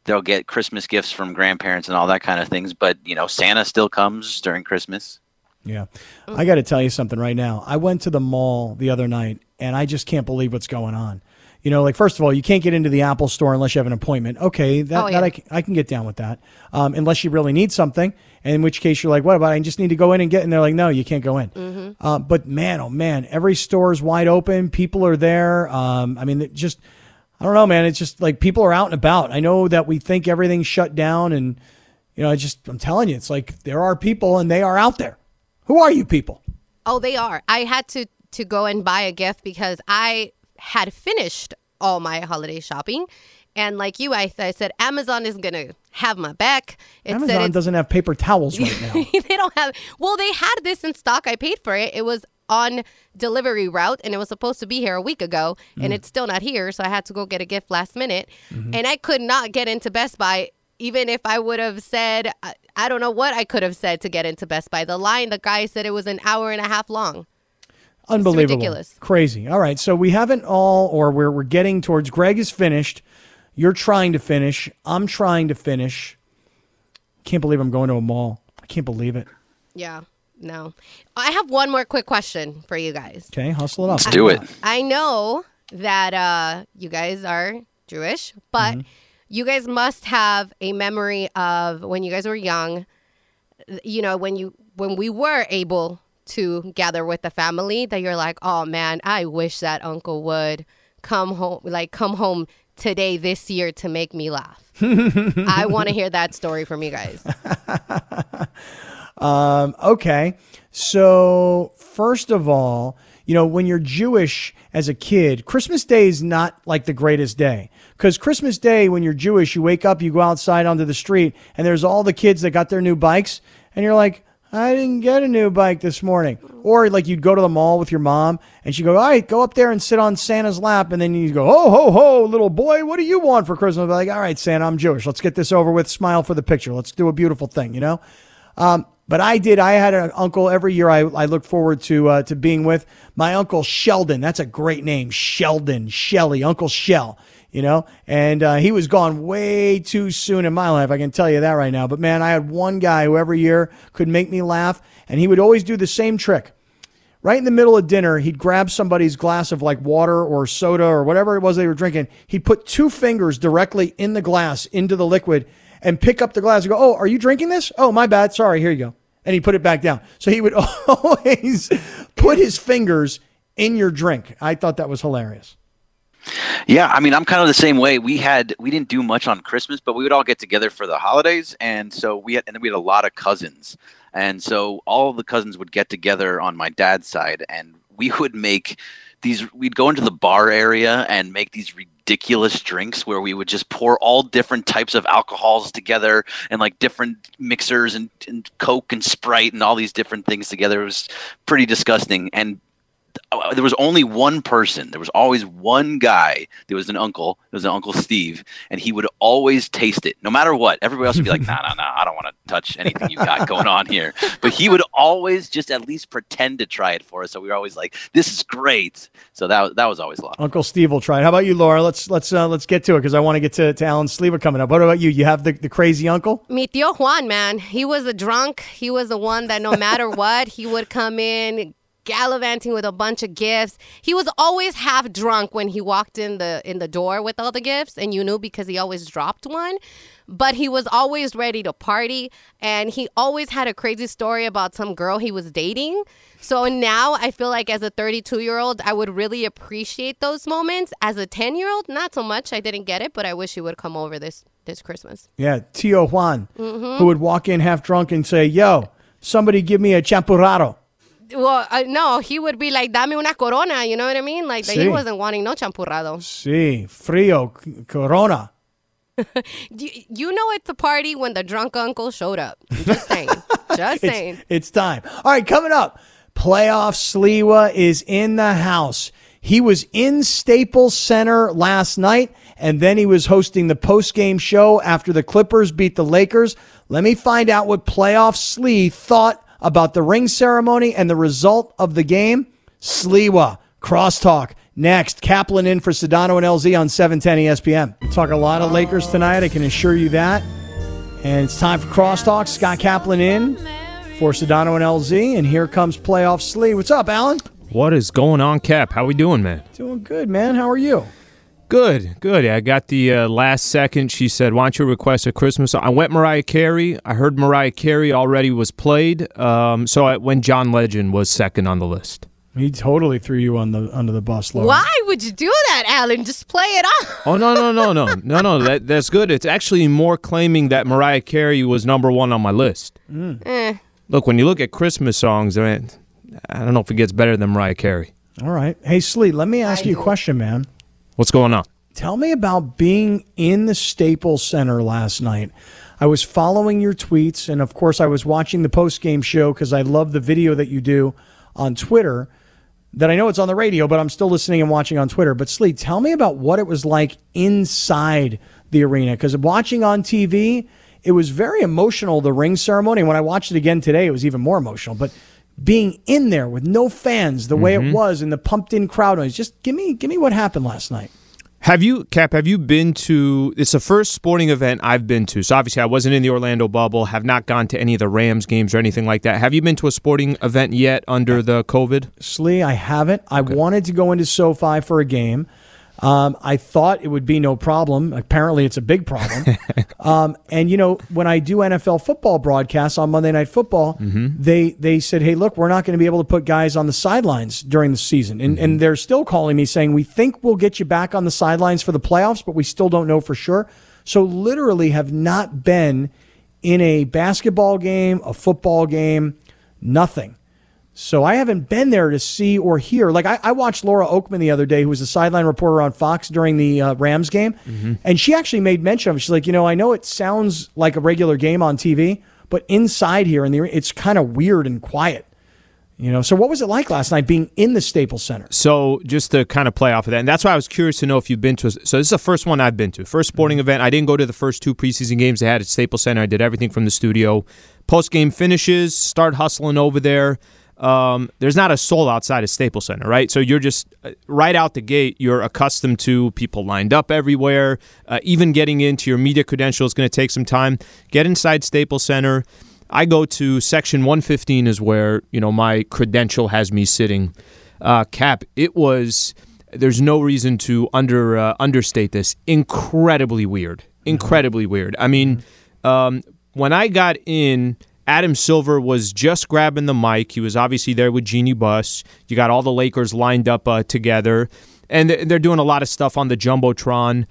they'll get Christmas gifts from grandparents and all that kind of things. But, Santa still comes during Christmas. Yeah. I got to tell you something right now. I went to the mall the other night, and I just can't believe what's going on. First of all, you can't get into the Apple store unless you have an appointment. Okay, I can get down with that. Unless you really need something, in which case you're like, what about I just need to go in and get, and they're like, no, you can't go in. Mm-hmm. But man, oh man, every store is wide open. People are there. I don't know, man. It's just like people are out and about. I know that we think everything's shut down, and I'm telling you, it's like there are people and they are out there. Who are you people? Oh, they are. I had to go and buy a gift because I had finished all my holiday shopping. And like you, I said, Amazon is going to have my back. Amazon doesn't have paper towels right now. They don't have. Well, they had this in stock. I paid for it. It was on delivery route and it was supposed to be here a week ago and it's still not here. So I had to go get a gift last minute. Mm-hmm. And I could not get into Best Buy. Even if I would have said, I don't know what I could have said to get into Best Buy. The guy said it was an hour and a half long. Unbelievable. It's ridiculous. Crazy. All right. So we haven't all, or we're getting towards, Greg is finished. You're trying to finish. I'm trying to finish. Can't believe I'm going to a mall. I can't believe it. Yeah. No. I have one more quick question for you guys. Okay. Hustle it up. Let's do it. I know that you guys are Jewish, but you guys must have a memory of when you guys were young, when we were able to gather with the family, that you're like, oh man, I wish that uncle would come home today this year to make me laugh. I want to hear that story from you guys. Okay. So first of all, when you're Jewish as a kid, Christmas Day is not like the greatest day. Because Christmas Day, when you're Jewish, you wake up, you go outside onto the street, and there's all the kids that got their new bikes, and you're like, I didn't get a new bike this morning. Or like you'd go to the mall with your mom, and she'd go, all right, go up there and sit on Santa's lap, and then you go, ho, ho, ho, little boy, what do you want for Christmas? I'd be like, all right, Santa, I'm Jewish. Let's get this over with. Smile for the picture. Let's do a beautiful thing, But I had an uncle every year I look forward to being with. My Uncle Sheldon. That's a great name. Sheldon, Shelly, Uncle Shell, and he was gone way too soon in my life. I can tell you that right now. But man, I had one guy who every year could make me laugh, and he would always do the same trick. Right in the middle of dinner, he'd grab somebody's glass of like water or soda or whatever it was they were drinking. He'd put 2 fingers directly in the glass, into the liquid, and pick up the glass and go, oh, are you drinking this? Oh, my bad. Sorry. Here you go. And he put it back down. So he would always put his fingers in your drink. I thought that was hilarious. Yeah, I mean, I'm kind of the same way. We didn't do much on Christmas, but we would all get together for the holidays, and so we had a lot of cousins, and so all of the cousins would get together on my dad's side, and we would make these. We'd go into the bar area and make these ridiculous drinks where we would just pour all different types of alcohols together and like different mixers and Coke and Sprite and all these different things together. It was pretty disgusting. And there was only one person. There was always one guy. There was an uncle. It was an Uncle Steve, and he would always taste it, no matter what. Everybody else would be like, "Nah, I don't want to touch anything you got going on here." But he would always just at least pretend to try it for us. So we were always like, "This is great." So that was always a lot. Uncle Steve will try it. How about you, Laura? Let's get to it because I want to get to Alan Sleva coming up. What about you? You have the crazy uncle? Mi tío Juan, man, he was a drunk. He was the one that no matter what, he would come in gallivanting with a bunch of gifts. He was always half drunk when he walked in the door with all the gifts, and you knew because he always dropped one. But he was always ready to party, and he always had a crazy story about some girl he was dating. So now I feel like as a 32-year-old, I would really appreciate those moments. As a 10-year-old, not so much. I didn't get it, but I wish he would come over this Christmas. Yeah, Tío Juan, who would walk in half drunk and say, yo, somebody give me a champurrado. Well, no, he would be like, dame una corona, you know what I mean? Like, sí. He wasn't wanting no champurrado. Sí, frío, corona. You know it's a party when the drunk uncle showed up. I'm just saying. Just saying. It's time. All right, coming up, Playoff Sliwa is in the house. He was in Staples Center last night, and then he was hosting the post-game show after the Clippers beat the Lakers. Let me find out what Playoff Slee thought about the ring ceremony and the result of the game. Sliwa, Crosstalk, Next, Kaplan in for Sedano and LZ on 710 ESPN. We'll talk a lot of Lakers tonight, I can assure you that. And it's time for Crosstalk. Scott Kaplan in for Sedano and LZ. And here comes Playoff Slee. What's up, Alan? What is going on, Cap? How we doing, man? Doing good, man. How are you? Good. I got the last second. She said, why don't you request a Christmas song? I went Mariah Carey. I heard Mariah Carey already was played. So I went John Legend was second on the list. He totally threw you under the bus, Laura. Why would you do that, Alan? Just play it off. Oh, no. That's good. It's actually more claiming that Mariah Carey was number one on my list. Look, when you look at Christmas songs, I don't know if it gets better than Mariah Carey. All right. Hey, Slee, let me ask you a question, man. What's going on? Tell me about being in the Staples Center last night. I was following your tweets, and of course I was watching the post-game show because I love the video that you do on Twitter that I know it's on the radio, but I'm still listening and watching on Twitter. But Slee, tell me about what it was like inside the arena, because watching on TV, it was very emotional, the ring ceremony. And when I watched it again today, it was even more emotional. But being in there with no fans, the way it was, and the pumped-in crowd noise, just give me what happened last night. Have you been to, it's the first sporting event I've been to. So obviously I wasn't in the Orlando bubble, have not gone to any of the Rams games or anything like that. Have you been to a sporting event yet under the COVID? Slee, I haven't. I wanted to go into SoFi for a game. I thought it would be no problem. Apparently it's a big problem. And when I do NFL football broadcasts on Monday Night Football, they said, hey, look, we're not going to be able to put guys on the sidelines during the season. And they're still calling me saying, we think we'll get you back on the sidelines for the playoffs, but we still don't know for sure. So literally have not been in a basketball game, a football game, nothing. So I haven't been there to see or hear. Like I watched Laura Oakman the other day, who was a sideline reporter on Fox during the Rams game, and she actually made mention of it. She's like, I know it sounds like a regular game on TV, but inside here it's kind of weird and quiet. So what was it like last night being in the Staples Center? So just to kind of play off of that, and that's why I was curious to know if you've been to. So this is the first one I've been to. First sporting event. I didn't go to the first two preseason games they had at Staples Center. I did everything from the studio. Post-game finishes, start hustling over there. There's not a soul outside of Staples Center, right? So you're just right out the gate, you're accustomed to people lined up everywhere. Even getting into your media credentials is going to take some time. Get inside Staples Center. I go to section 115 is where, my credential has me sitting. Cap, it was, there's no reason to understate this, incredibly weird. Incredibly weird. I mean, when I got in, Adam Silver was just grabbing the mic. He was obviously there with Jeannie Buss. You got all the Lakers lined up together, and they're doing a lot of stuff on the Jumbotron.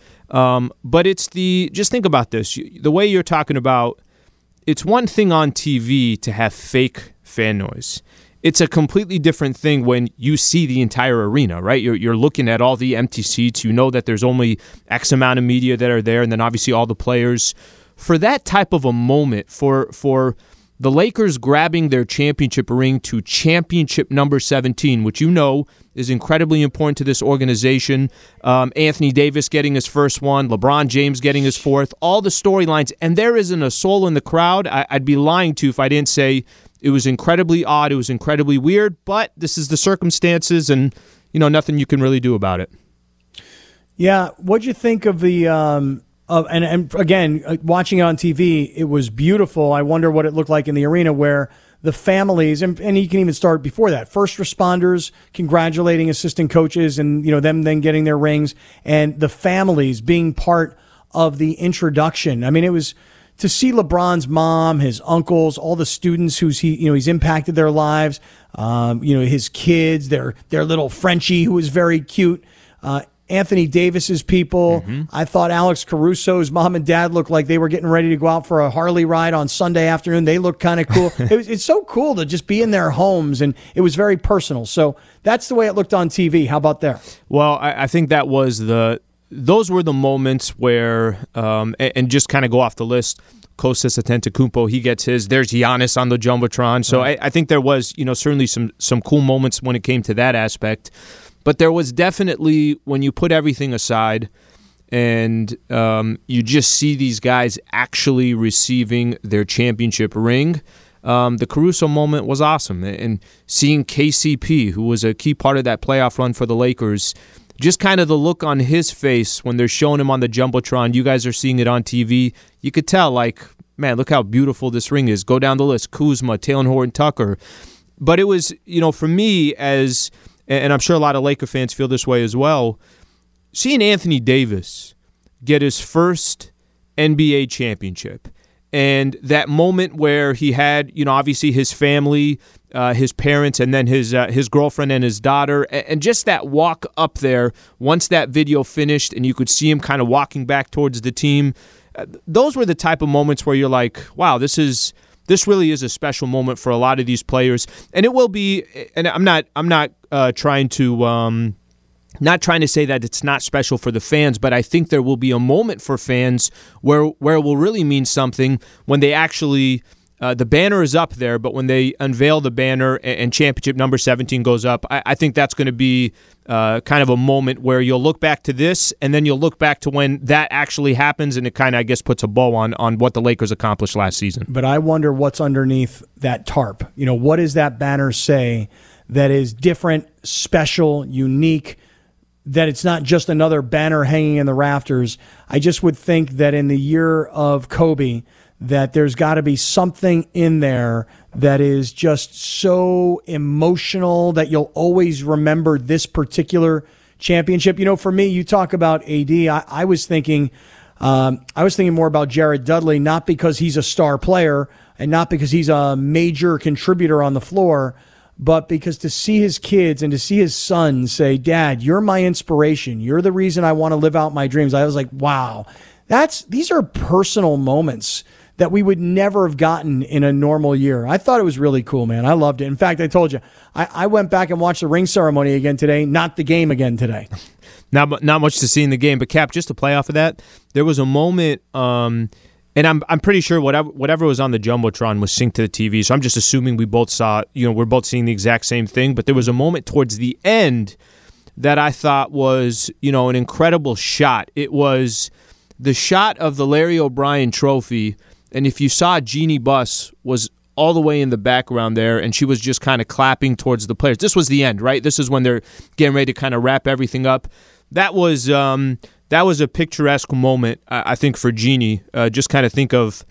But just think about this. The way you're talking about, it's one thing on TV to have fake fan noise. It's a completely different thing when you see the entire arena, right? You're looking at all the empty seats. You know that there's only X amount of media that are there, and then obviously all the players. For that type of a moment, for the Lakers grabbing their championship ring to championship number 17, which is incredibly important to this organization. Anthony Davis getting his first one, LeBron James getting his fourth, all the storylines, and there isn't a soul in the crowd. I'd be lying to you if I didn't say it was incredibly odd, it was incredibly weird, but this is the circumstances, and nothing you can really do about it. Yeah, what'd you think of the... And again, watching it on TV, it was beautiful. I wonder what it looked like in the arena where the families, and you can even start before that, first responders congratulating assistant coaches and them then getting their rings, and the families being part of the introduction. I mean, it was to see LeBron's mom, his uncles, all the students he's impacted their lives, his kids, their little Frenchie who was very cute, Anthony Davis's people. I thought Alex Caruso's mom and dad looked like they were getting ready to go out for a Harley ride on Sunday afternoon. They looked kind of cool. It's so cool to just be in their homes, and it was very personal. So that's the way it looked on TV. How about there? Well, I think that was those were the moments where, and just kind of go off the list, Kostas Antetokounmpo, he gets his. There's Giannis on the Jumbotron. So I think there was, certainly some cool moments when it came to that aspect. But there was definitely, when you put everything aside and you just see these guys actually receiving their championship ring, the Caruso moment was awesome. And seeing KCP, who was a key part of that playoff run for the Lakers, just kind of the look on his face when they're showing him on the Jumbotron. You guys are seeing it on TV. You could tell, like, man, look how beautiful this ring is. Go down the list. Kuzma, Talen Horton-Tucker. But it was, for me, and I'm sure a lot of Laker fans feel this way as well, seeing Anthony Davis get his first NBA championship. And that moment where he had, obviously his family, his parents, and then his girlfriend and his daughter, and just that walk up there, once that video finished and you could see him kind of walking back towards the team, those were the type of moments where you're like, wow, this really is a special moment for a lot of these players. And it will be, and I'm not trying to... Not trying to say that it's not special for the fans, but I think there will be a moment for fans where it will really mean something when they actually, the banner is up there, but when they unveil the banner and championship number 17 goes up, I think that's going to be kind of a moment where you'll look back to this, and then you'll look back to when that actually happens, and it kind of, I guess, puts a bow on what the Lakers accomplished last season. But I wonder what's underneath that tarp. What does that banner say that is different, special, unique, that it's not just another banner hanging in the rafters? I just would think that in the year of Kobe, that there's got to be something in there that is just so emotional that you'll always remember this particular championship. For me, you talk about AD. I was thinking more about Jared Dudley, not because he's a star player and not because he's a major contributor on the floor, but because to see his kids and to see his son say, Dad, you're my inspiration. You're the reason I want to live out my dreams. I was like, wow, these are personal moments that we would never have gotten in a normal year. I thought it was really cool, man. I loved it. In fact, I told you, I went back and watched the ring ceremony again today, not the game again today. Not much to see in the game, but Cap, just to play off of that, there was a moment, and I'm pretty sure whatever was on the Jumbotron was synced to the TV, so I'm just assuming we both saw, we're both seeing the exact same thing, but there was a moment towards the end that I thought was, an incredible shot. It was the shot of the Larry O'Brien trophy, and if you saw Jeannie Buss was all the way in the background there, and she was just kind of clapping towards the players. This was the end, right? This is when they're getting ready to kind of wrap everything up. That was a picturesque moment, I think, for Jeannie. Just kind of think of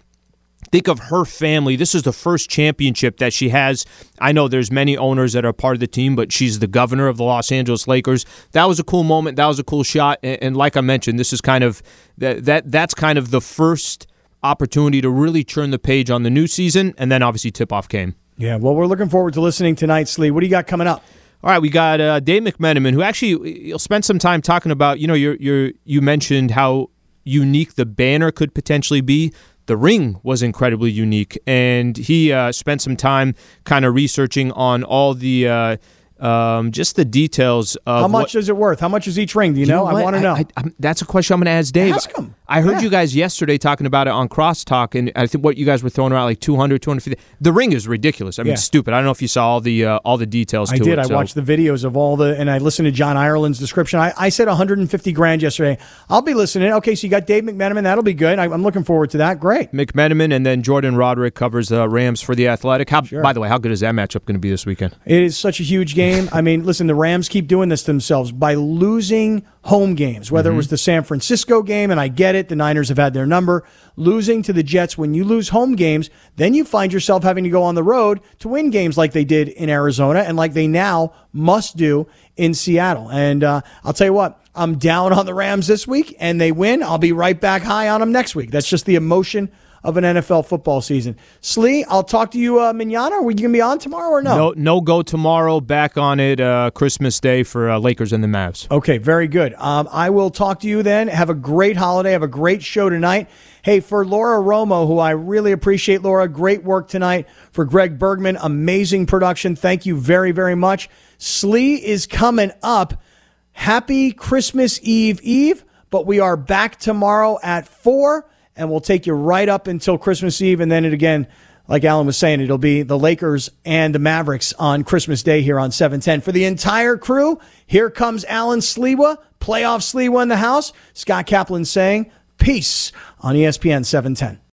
her family. This is the first championship that she has. I know there's many owners that are part of the team, but she's the governor of the Los Angeles Lakers. That was a cool moment. That was a cool shot. And like I mentioned, this is kind of that's kind of the first opportunity to really turn the page on the new season, and then obviously tip-off came. Yeah, well, we're looking forward to listening tonight, Slee. What do you got coming up? All right, we got Dave McMenamin, who actually you'll spend some time talking about. You mentioned how unique the banner could potentially be. The ring was incredibly unique, and he spent some time kind of researching on all the just the details of how much is it worth? How much is each ring? Do you know? I want to know. That's a question I'm going to ask Dave. Ask him. I heard you guys yesterday talking about it on Crosstalk, and I think what you guys were throwing around like 200, 250. The ring is ridiculous. I mean, it's stupid. I don't know if you saw all the details. I did. I watched the videos of and I listened to John Ireland's description. I said $150,000 yesterday. I'll be listening. Okay, so you got Dave McMenamin. That'll be good. I'm looking forward to that. Great. McMenamin, and then Jordan Roderick covers the Rams for the Athletic. By the way, how good is that matchup going to be this weekend? It is such a huge game. I mean, listen, the Rams keep doing this to themselves by losing home games, whether it was the San Francisco game, and I get it, the Niners have had their number, losing to the Jets. When you lose home games, then you find yourself having to go on the road to win games like they did in Arizona and like they now must do in Seattle. And I'll tell you what, I'm down on the Rams this week, and they win. I'll be right back high on them next week. That's just the emotion of an NFL football season. Slee, I'll talk to you manana. Are you going to be on tomorrow or no? No go tomorrow. Back on it Christmas Day for Lakers and the Mavs. Okay, very good. I will talk to you then. Have a great holiday. Have a great show tonight. Hey, for Laura Romo, who I really appreciate, Laura, great work tonight. For Greg Bergman, amazing production. Thank you very, very much. Slee is coming up. Happy Christmas Eve, but we are back tomorrow at 4:00. And we'll take you right up until Christmas Eve. And then again, like Alan was saying, it'll be the Lakers and the Mavericks on Christmas Day here on 710. For the entire crew, here comes Alan Sliwa, playoff Sliwa in the house. Scott Kaplan saying peace on ESPN 710.